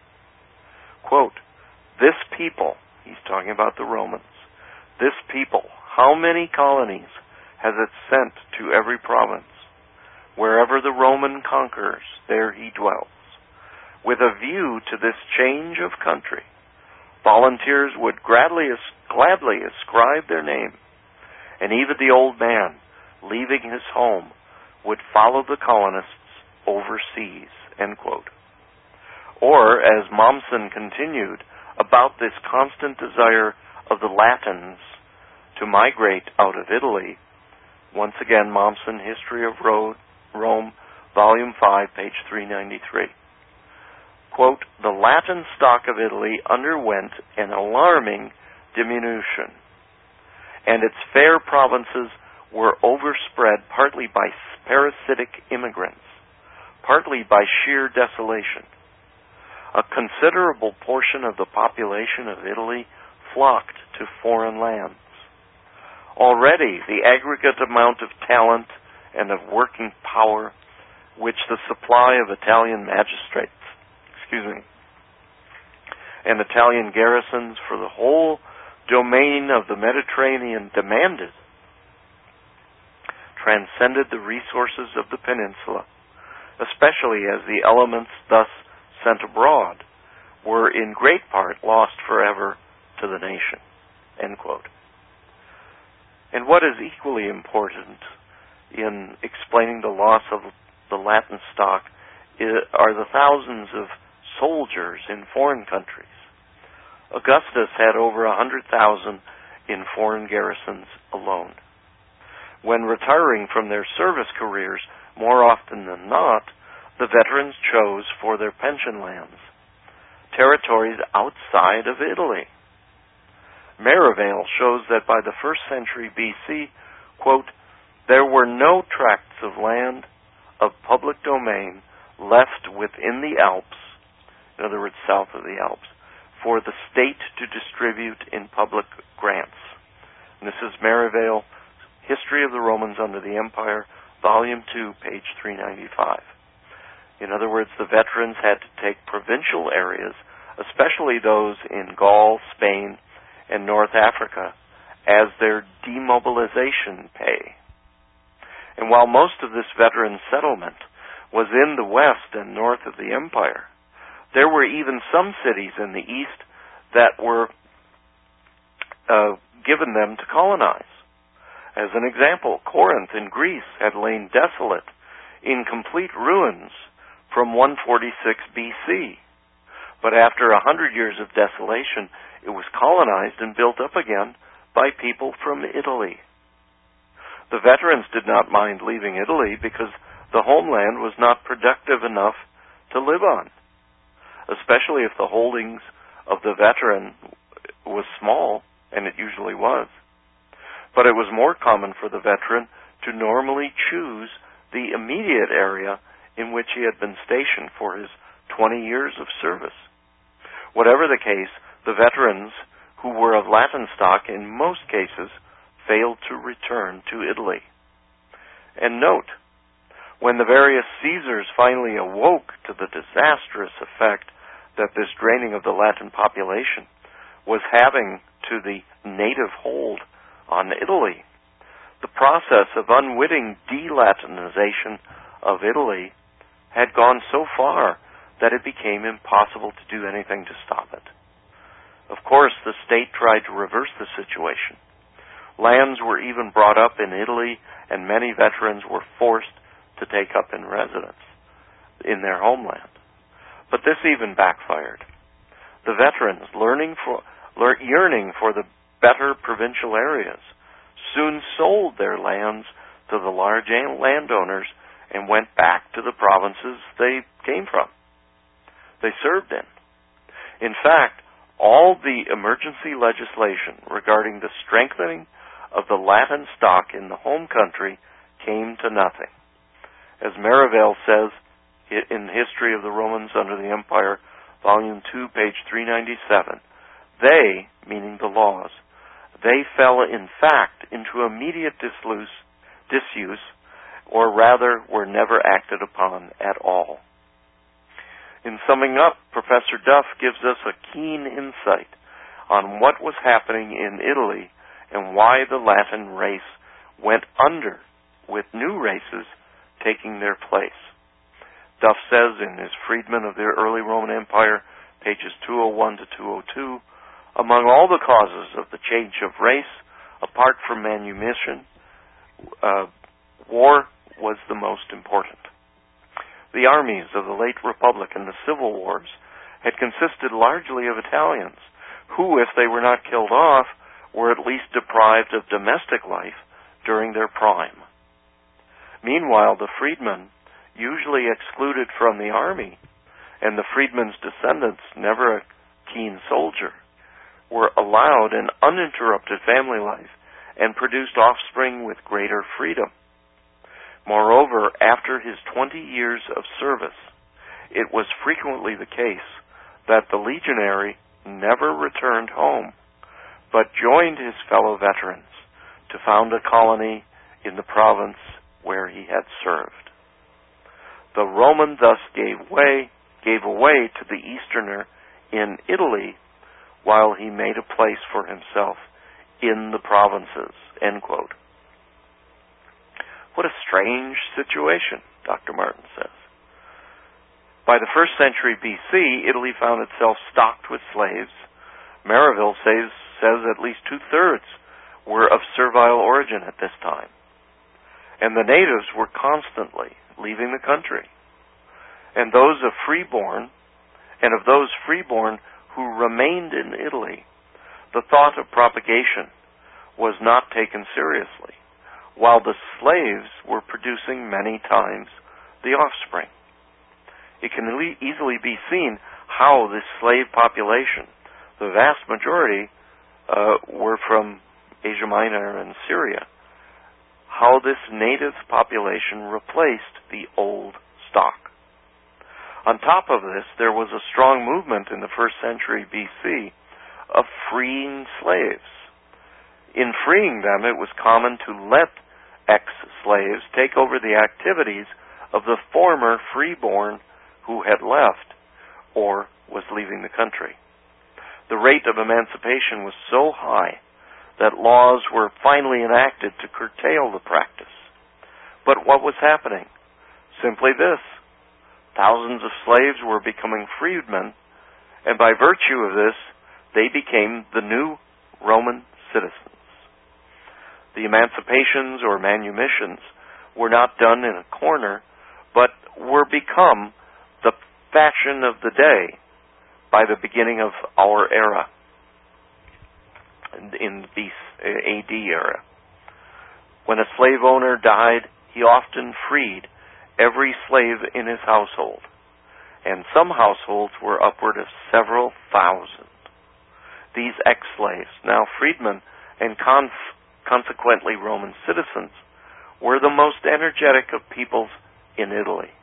Quote, "This people," he's talking about the Romans, "this people, how many colonies has it sent to every province? Wherever the Roman conquers, there he dwells. With a view to this change of country, volunteers would gladly, gladly ascribe their name, and even the old man, leaving his home, would follow the colonists overseas." End quote. Or, as Mommsen continued about this constant desire of the Latins to migrate out of Italy, once again, Mommsen, History of Rome, Volume five, page three ninety-three. Quote, "The Latin stock of Italy underwent an alarming diminution, and its fair provinces were overspread partly by parasitic immigrants, partly by sheer desolation. A considerable portion of the population of Italy flocked to foreign lands. Already the aggregate amount of talent and of working power which the supply of Italian magistrates, excuse me, and Italian garrisons for the whole domain of the Mediterranean demanded transcended the resources of the peninsula, especially as the elements thus sent abroad were in great part lost forever to the nation." End quote. And what is equally important in explaining the loss of the Latin stock are the thousands of soldiers in foreign countries. Augustus had over one hundred thousand in foreign garrisons alone. When retiring from their service careers, more often than not, the veterans chose for their pension lands territories outside of Italy. Merivale shows that by the first century B C, quote, "there were no tracts of land of public domain left within the Alps," in other words, south of the Alps, "for the state to distribute in public grants." And this is Merivale, History of the Romans Under the Empire, Volume two, page three ninety-five. In other words, the veterans had to take provincial areas, especially those in Gaul, Spain, and North Africa, as their demobilization pay. And while most of this veteran settlement was in the west and north of the empire, there were even some cities in the east that were uh, given them to colonize. As an example, Corinth in Greece had lain desolate in complete ruins from one forty-six B C. But after a hundred years of desolation, it was colonized and built up again by people from Italy. The veterans did not mind leaving Italy because the homeland was not productive enough to live on, especially if the holdings of the veteran was small, and it usually was. But it was more common for the veteran to normally choose the immediate area in which he had been stationed for his twenty years of service. Whatever the case, the veterans who were of Latin stock in most cases failed to return to Italy. And note, when the various Caesars finally awoke to the disastrous effect that this draining of the Latin population was having to the native hold on Italy, the process of unwitting de-Latinization of Italy had gone so far that it became impossible to do anything to stop it. Of course, the state tried to reverse the situation. Lands were even brought up in Italy, and many veterans were forced to take up in residence in their homeland. But this even backfired. The veterans, learning for, lear, yearning for the better provincial areas, soon sold their lands to the large landowners and went back to the provinces they came from, they served in. In fact, all the emergency legislation regarding the strengthening of the Latin stock in the home country came to nothing. As Merivale says in History of the Romans Under the Empire, Volume two, page three ninety-seven, they, meaning the laws, they fell in fact into immediate disuse, disuse, or rather were never acted upon at all. In summing up, Professor Duff gives us a keen insight on what was happening in Italy and why the Latin race went under, with new races taking their place. Duff says in his Freedmen of the Early Roman Empire, pages two oh one to two oh two, among all the causes of the change of race, apart from manumission, uh, war was the most important. The armies of the late Republic and the Civil Wars had consisted largely of Italians, who, if they were not killed off, were at least deprived of domestic life during their prime. Meanwhile, the freedmen, usually excluded from the army, and the freedmen's descendants, never a keen soldier, were allowed an uninterrupted family life and produced offspring with greater freedom. Moreover, after his twenty years of service, it was frequently the case that the legionary never returned home, but joined his fellow veterans to found a colony in the province where he had served. The Roman thus gave way, gave away to the Easterner in Italy, while he made a place for himself in the provinces. End quote. What a strange situation, Doctor Martin says. By the first century B C, Italy found itself stocked with slaves. Merivale says, says at least two-thirds were of servile origin at this time. And the natives were constantly leaving the country. And those of freeborn, and of those freeborn who remained in Italy, the thought of propagation was not taken seriously, while the slaves were producing many times the offspring. It can easily be seen how this slave population, the vast majority uh, were from Asia Minor and Syria, how this native population replaced the old stock. On top of this, there was a strong movement in the first century B C of freeing slaves. In freeing them, it was common to let ex-slaves take over the activities of the former freeborn who had left or was leaving the country. The rate of emancipation was so high that laws were finally enacted to curtail the practice. But what was happening? Simply this. Thousands of slaves were becoming freedmen, and by virtue of this, they became the new Roman citizens. The emancipations or manumissions were not done in a corner, but were become the fashion of the day by the beginning of our era, in the A D era. When a slave owner died, he often freed every slave in his household, and some households were upward of several thousand. These ex-slaves, now freedmen and conf- consequently Roman citizens, were the most energetic of peoples in Italy.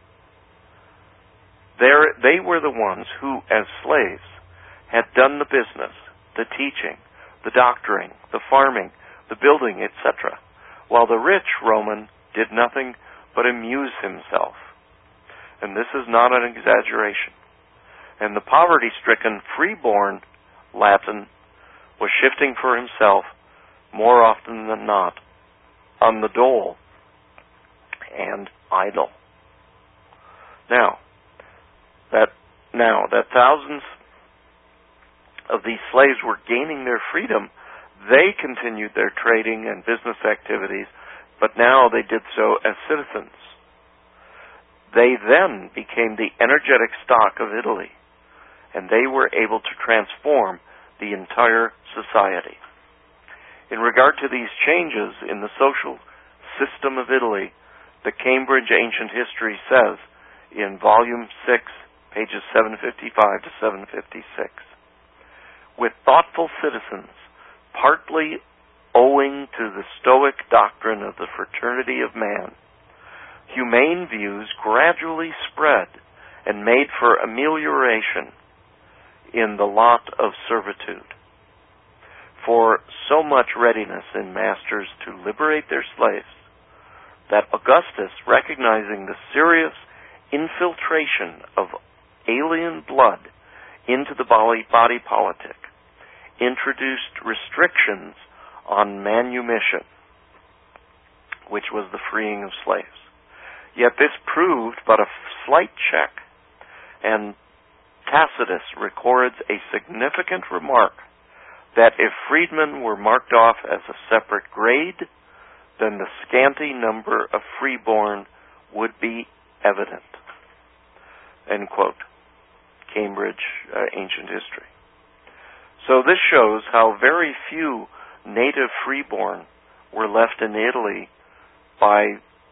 They're, they were the ones who, as slaves, had done the business, the teaching, the doctoring, the farming, the building, et cetera, while the rich Roman did nothing but amuse himself. And this is not an exaggeration. And the poverty-stricken, freeborn Latin was shifting for himself, more often than not, on the dole and idle. Now, that now that thousands of these slaves were gaining their freedom, they continued their trading and business activities, but now they did so as citizens. They then became the energetic stock of Italy, and they were able to transform the entire society. In regard to these changes in the social system of Italy, the Cambridge Ancient History says in Volume six, pages seven fifty-five to seven fifty-six, with thoughtful citizens, partly owing to the Stoic doctrine of the fraternity of man, humane views gradually spread and made for amelioration in the lot of servitude. For so much readiness in masters to liberate their slaves, that Augustus, recognizing the serious infiltration of alien blood into the body, body politic, introduced restrictions on manumission, which was the freeing of slaves. Yet this proved but a slight check, and Tacitus records a significant remark that if freedmen were marked off as a separate grade, then the scanty number of freeborn would be evident. End quote. Cambridge uh, Ancient History. So this shows how very few native freeborn were left in Italy by,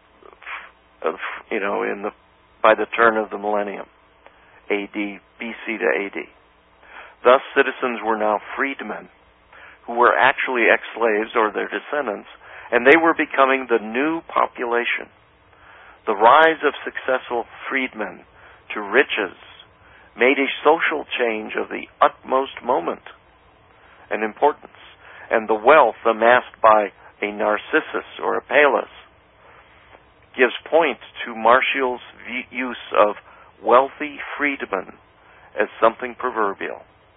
uh, you know, in the by the turn of the millennium, A D, B C to A D. Thus, citizens were now freedmen, who were actually ex-slaves or their descendants, and they were becoming the new population. The rise of successful freedmen to riches made a social change of the utmost moment and importance, and the wealth amassed by a Narcissus or a Pallas gives point to Martial's use of wealthy freedmen as something proverbial.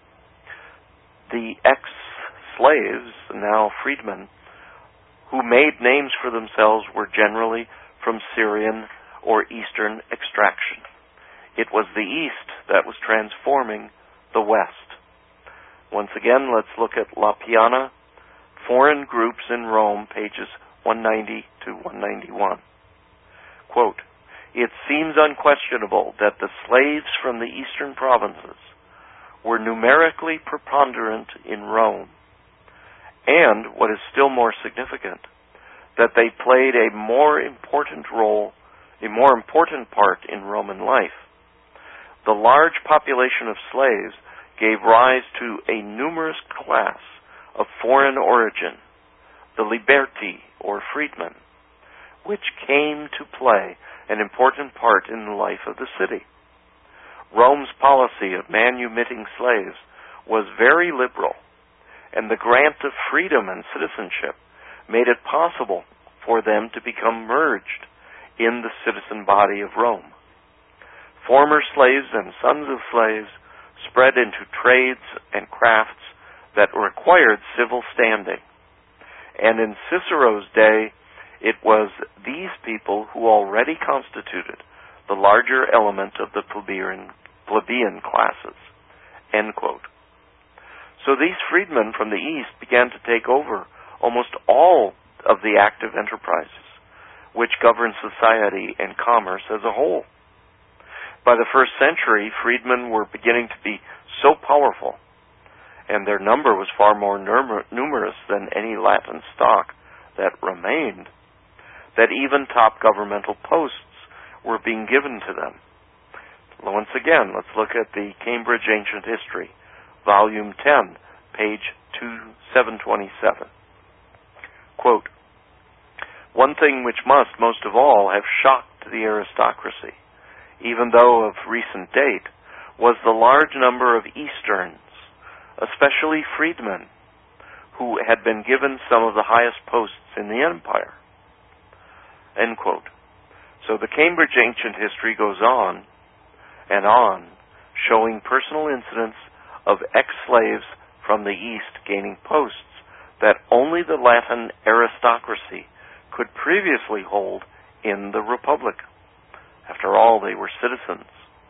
The ex-slaves, now freedmen, who made names for themselves were generally from Syrian or Eastern extraction. It was the East that was transforming the West. Once again, let's look at La Piana, Foreign Groups in Rome, pages one ninety to one ninety-one. Quote, "It seems unquestionable that the slaves from the eastern provinces were numerically preponderant in Rome, and, what is still more significant, that they played a more important role, a more important part in Roman life. The large population of slaves gave rise to a numerous class of foreign origin, the liberti, or freedmen, which came to play an important part in the life of the city. Rome's policy of manumitting slaves was very liberal, and the grant of freedom and citizenship made it possible for them to become merged in the citizen body of Rome. Former slaves and sons of slaves spread into trades and crafts that required civil standing, and in Cicero's day, it was these people who already constituted the larger element of the plebeian, plebeian classes." End quote. So these freedmen from the East began to take over almost all of the active enterprises which governed society and commerce as a whole. By the first century, freedmen were beginning to be so powerful, and their number was far more numer- numerous than any Latin stock that remained, that even top governmental posts were being given to them. Once again, let's look at the Cambridge Ancient History, Volume ten, page seven twenty-seven. Quote, "One thing which must, most of all, have shocked the aristocracy, even though of recent date, was the large number of Easterns, especially freedmen, who had been given some of the highest posts in the empire." End quote. So the Cambridge Ancient History goes on and on, showing personal incidents of ex-slaves from the East gaining posts that only the Latin aristocracy could previously hold in the Republic. After all, they were citizens.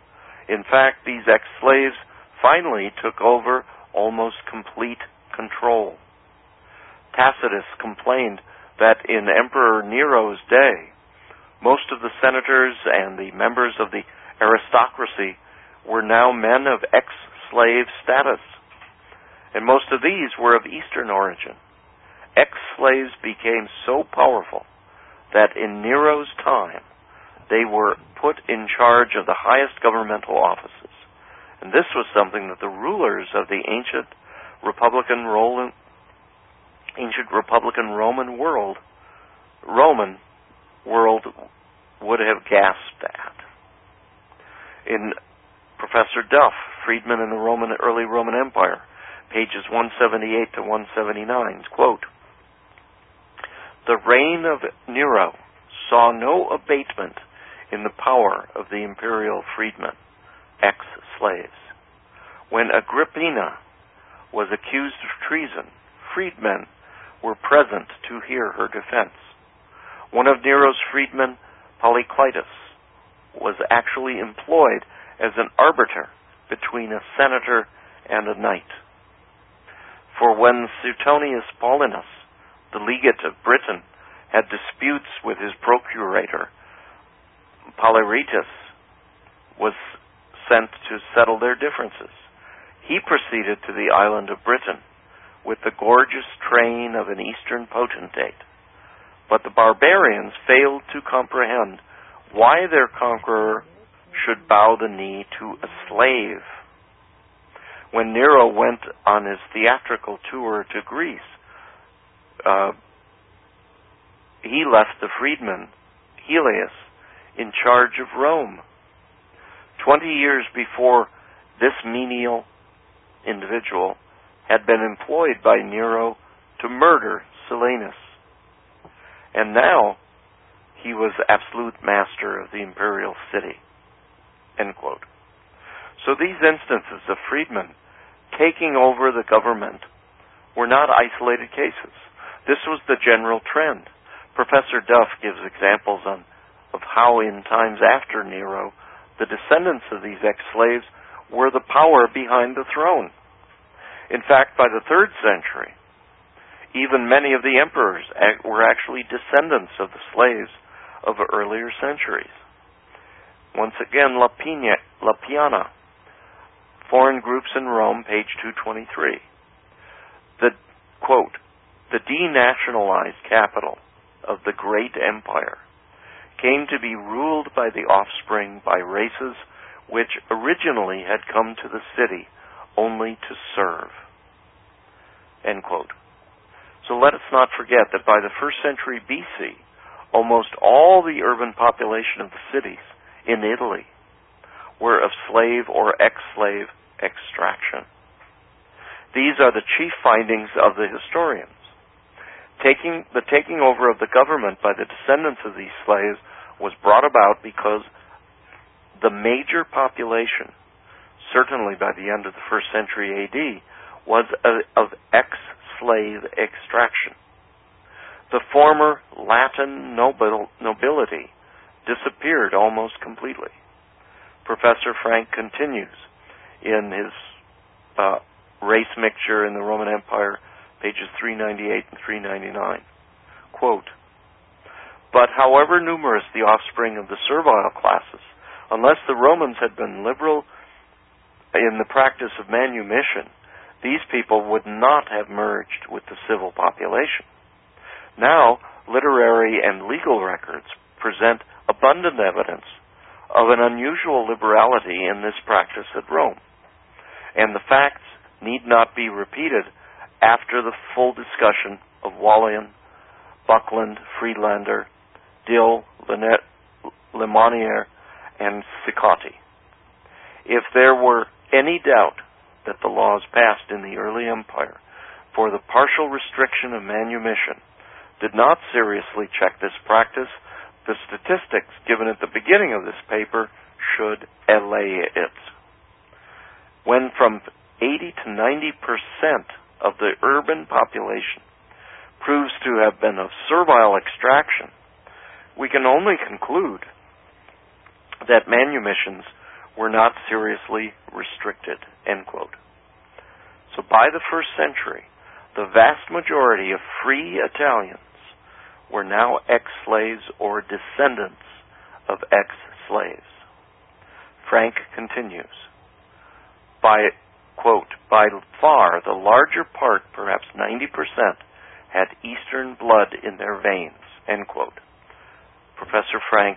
In fact, these ex-slaves finally took over almost complete control. Tacitus complained that in Emperor Nero's day, most of the senators and the members of the aristocracy were now men of ex-slave status, and most of these were of Eastern origin. Ex-slaves became so powerful that in Nero's time, they were put in charge of the highest governmental offices. And this was something that the rulers of the ancient Republican Roman, ancient Republican Roman world, Roman world would have gasped at. In Professor Duff, Freedmen in the Roman, Early Roman Empire, pages one seventy-eight to one seventy-nine, quote, "The reign of Nero saw no abatement in the power of the imperial freedmen, ex-slaves. When Agrippina was accused of treason, freedmen were present to hear her defense. One of Nero's freedmen, Polyclitus, was actually employed as an arbiter between a senator and a knight. For when Suetonius Paulinus, the legate of Britain, had disputes with his procurator, Polyretus was sent to settle their differences. He proceeded to the island of Britain with the gorgeous train of an eastern potentate. But the barbarians failed to comprehend why their conqueror should bow the knee to a slave. When Nero went on his theatrical tour to Greece, uh, he left the freedman, Helius, in charge of Rome. Twenty years before, this menial individual had been employed by Nero to murder Silenus. And now he was absolute master of the imperial city." End quote. So these instances of freedmen taking over the government were not isolated cases. This was the general trend. Professor Duff gives examples on of how in times after Nero, the descendants of these ex-slaves were the power behind the throne. In fact, by the third century, even many of the emperors were actually descendants of the slaves of earlier centuries. Once again, La Piana, La Piana, Foreign Groups in Rome, page two twenty-three. The, quote, "The denationalized capital of the great empire came to be ruled by the offspring by races which originally had come to the city only to serve." End quote. So let us not forget that by the first century B C, almost all the urban population of the cities in Italy were of slave or ex-slave extraction. These are the chief findings of the historians. Taking, the taking over of the government by the descendants of these slaves was brought about because the major population, certainly by the end of the first century A D, was of ex-slave extraction. The former Latin nobil- nobility disappeared almost completely. Professor Frank continues in his uh, Race Mixture in the Roman Empire, pages three ninety-eight and three ninety-nine. Quote, "But however numerous the offspring of the servile classes, unless the Romans had been liberal in the practice of manumission, these people would not have merged with the civil population. Now, literary and legal records present abundant evidence of an unusual liberality in this practice at Rome, and the facts need not be repeated after the full discussion of Wallian, Buckland, Friedlander, Dill, Lemonnier, and Siccotti. If there were any doubt that the laws passed in the early empire for the partial restriction of manumission did not seriously check this practice, the statistics given at the beginning of this paper should allay it. When from eighty to ninety percent of the urban population proves to have been of servile extraction, we can only conclude that manumissions were not seriously restricted, end quote. So by the first century, the vast majority of free Italians were now ex-slaves or descendants of ex-slaves. Frank continues, by, quote, by far the larger part, perhaps ninety percent, had Eastern blood in their veins, end quote. Professor Frank,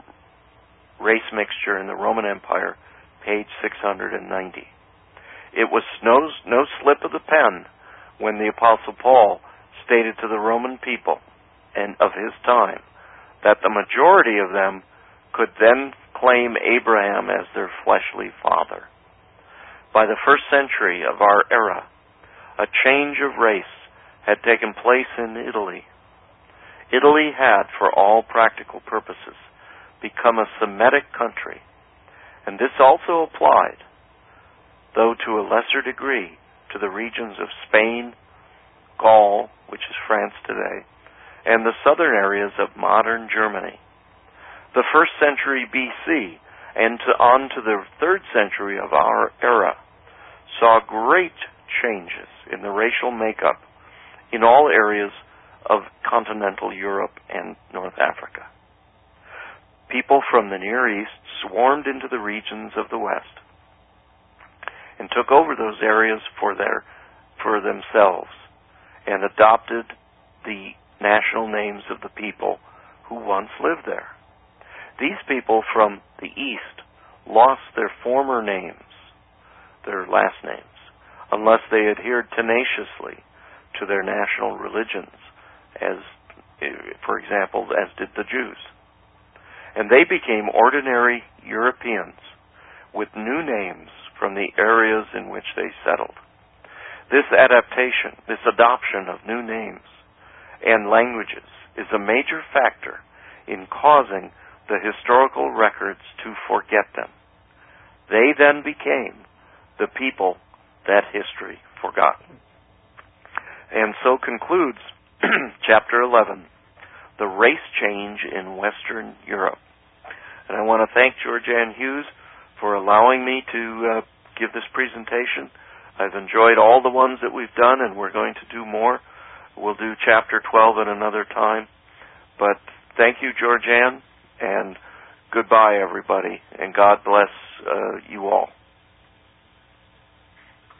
Race Mixture in the Roman Empire, page six hundred ninety. It was no, no slip of the pen when the Apostle Paul stated to the Roman people and of his time that the majority of them could then claim Abraham as their fleshly father. By the first century of our era, a change of race had taken place in Italy. Italy had, for all practical purposes, become a Semitic country, and this also applied, though to a lesser degree, to the regions of Spain, Gaul, which is France today, and the southern areas of modern Germany. The first century B C and to, on to the third century of our era saw great changes in the racial makeup in all areas of continental Europe and North Africa. People from the Near East swarmed into the regions of the West and took over those areas for their for themselves and adopted the national names of the people who once lived there. These people from the East lost their former names, their last names, unless they adhered tenaciously to their national religions, as, for example, as did the Jews. And they became ordinary Europeans with new names from the areas in which they settled. This adaptation, this adoption of new names and languages is a major factor in causing the historical records to forget them. They then became the people that history forgot. And so concludes chapter eleven, the race change in Western Europe. And I want to thank Georgianne Hughes for allowing me to uh, give this presentation. I've enjoyed all the ones that we've done, and we're going to do more. We'll do chapter twelve at another time. But thank you, Georgianne, and goodbye, everybody, and God bless uh, you all.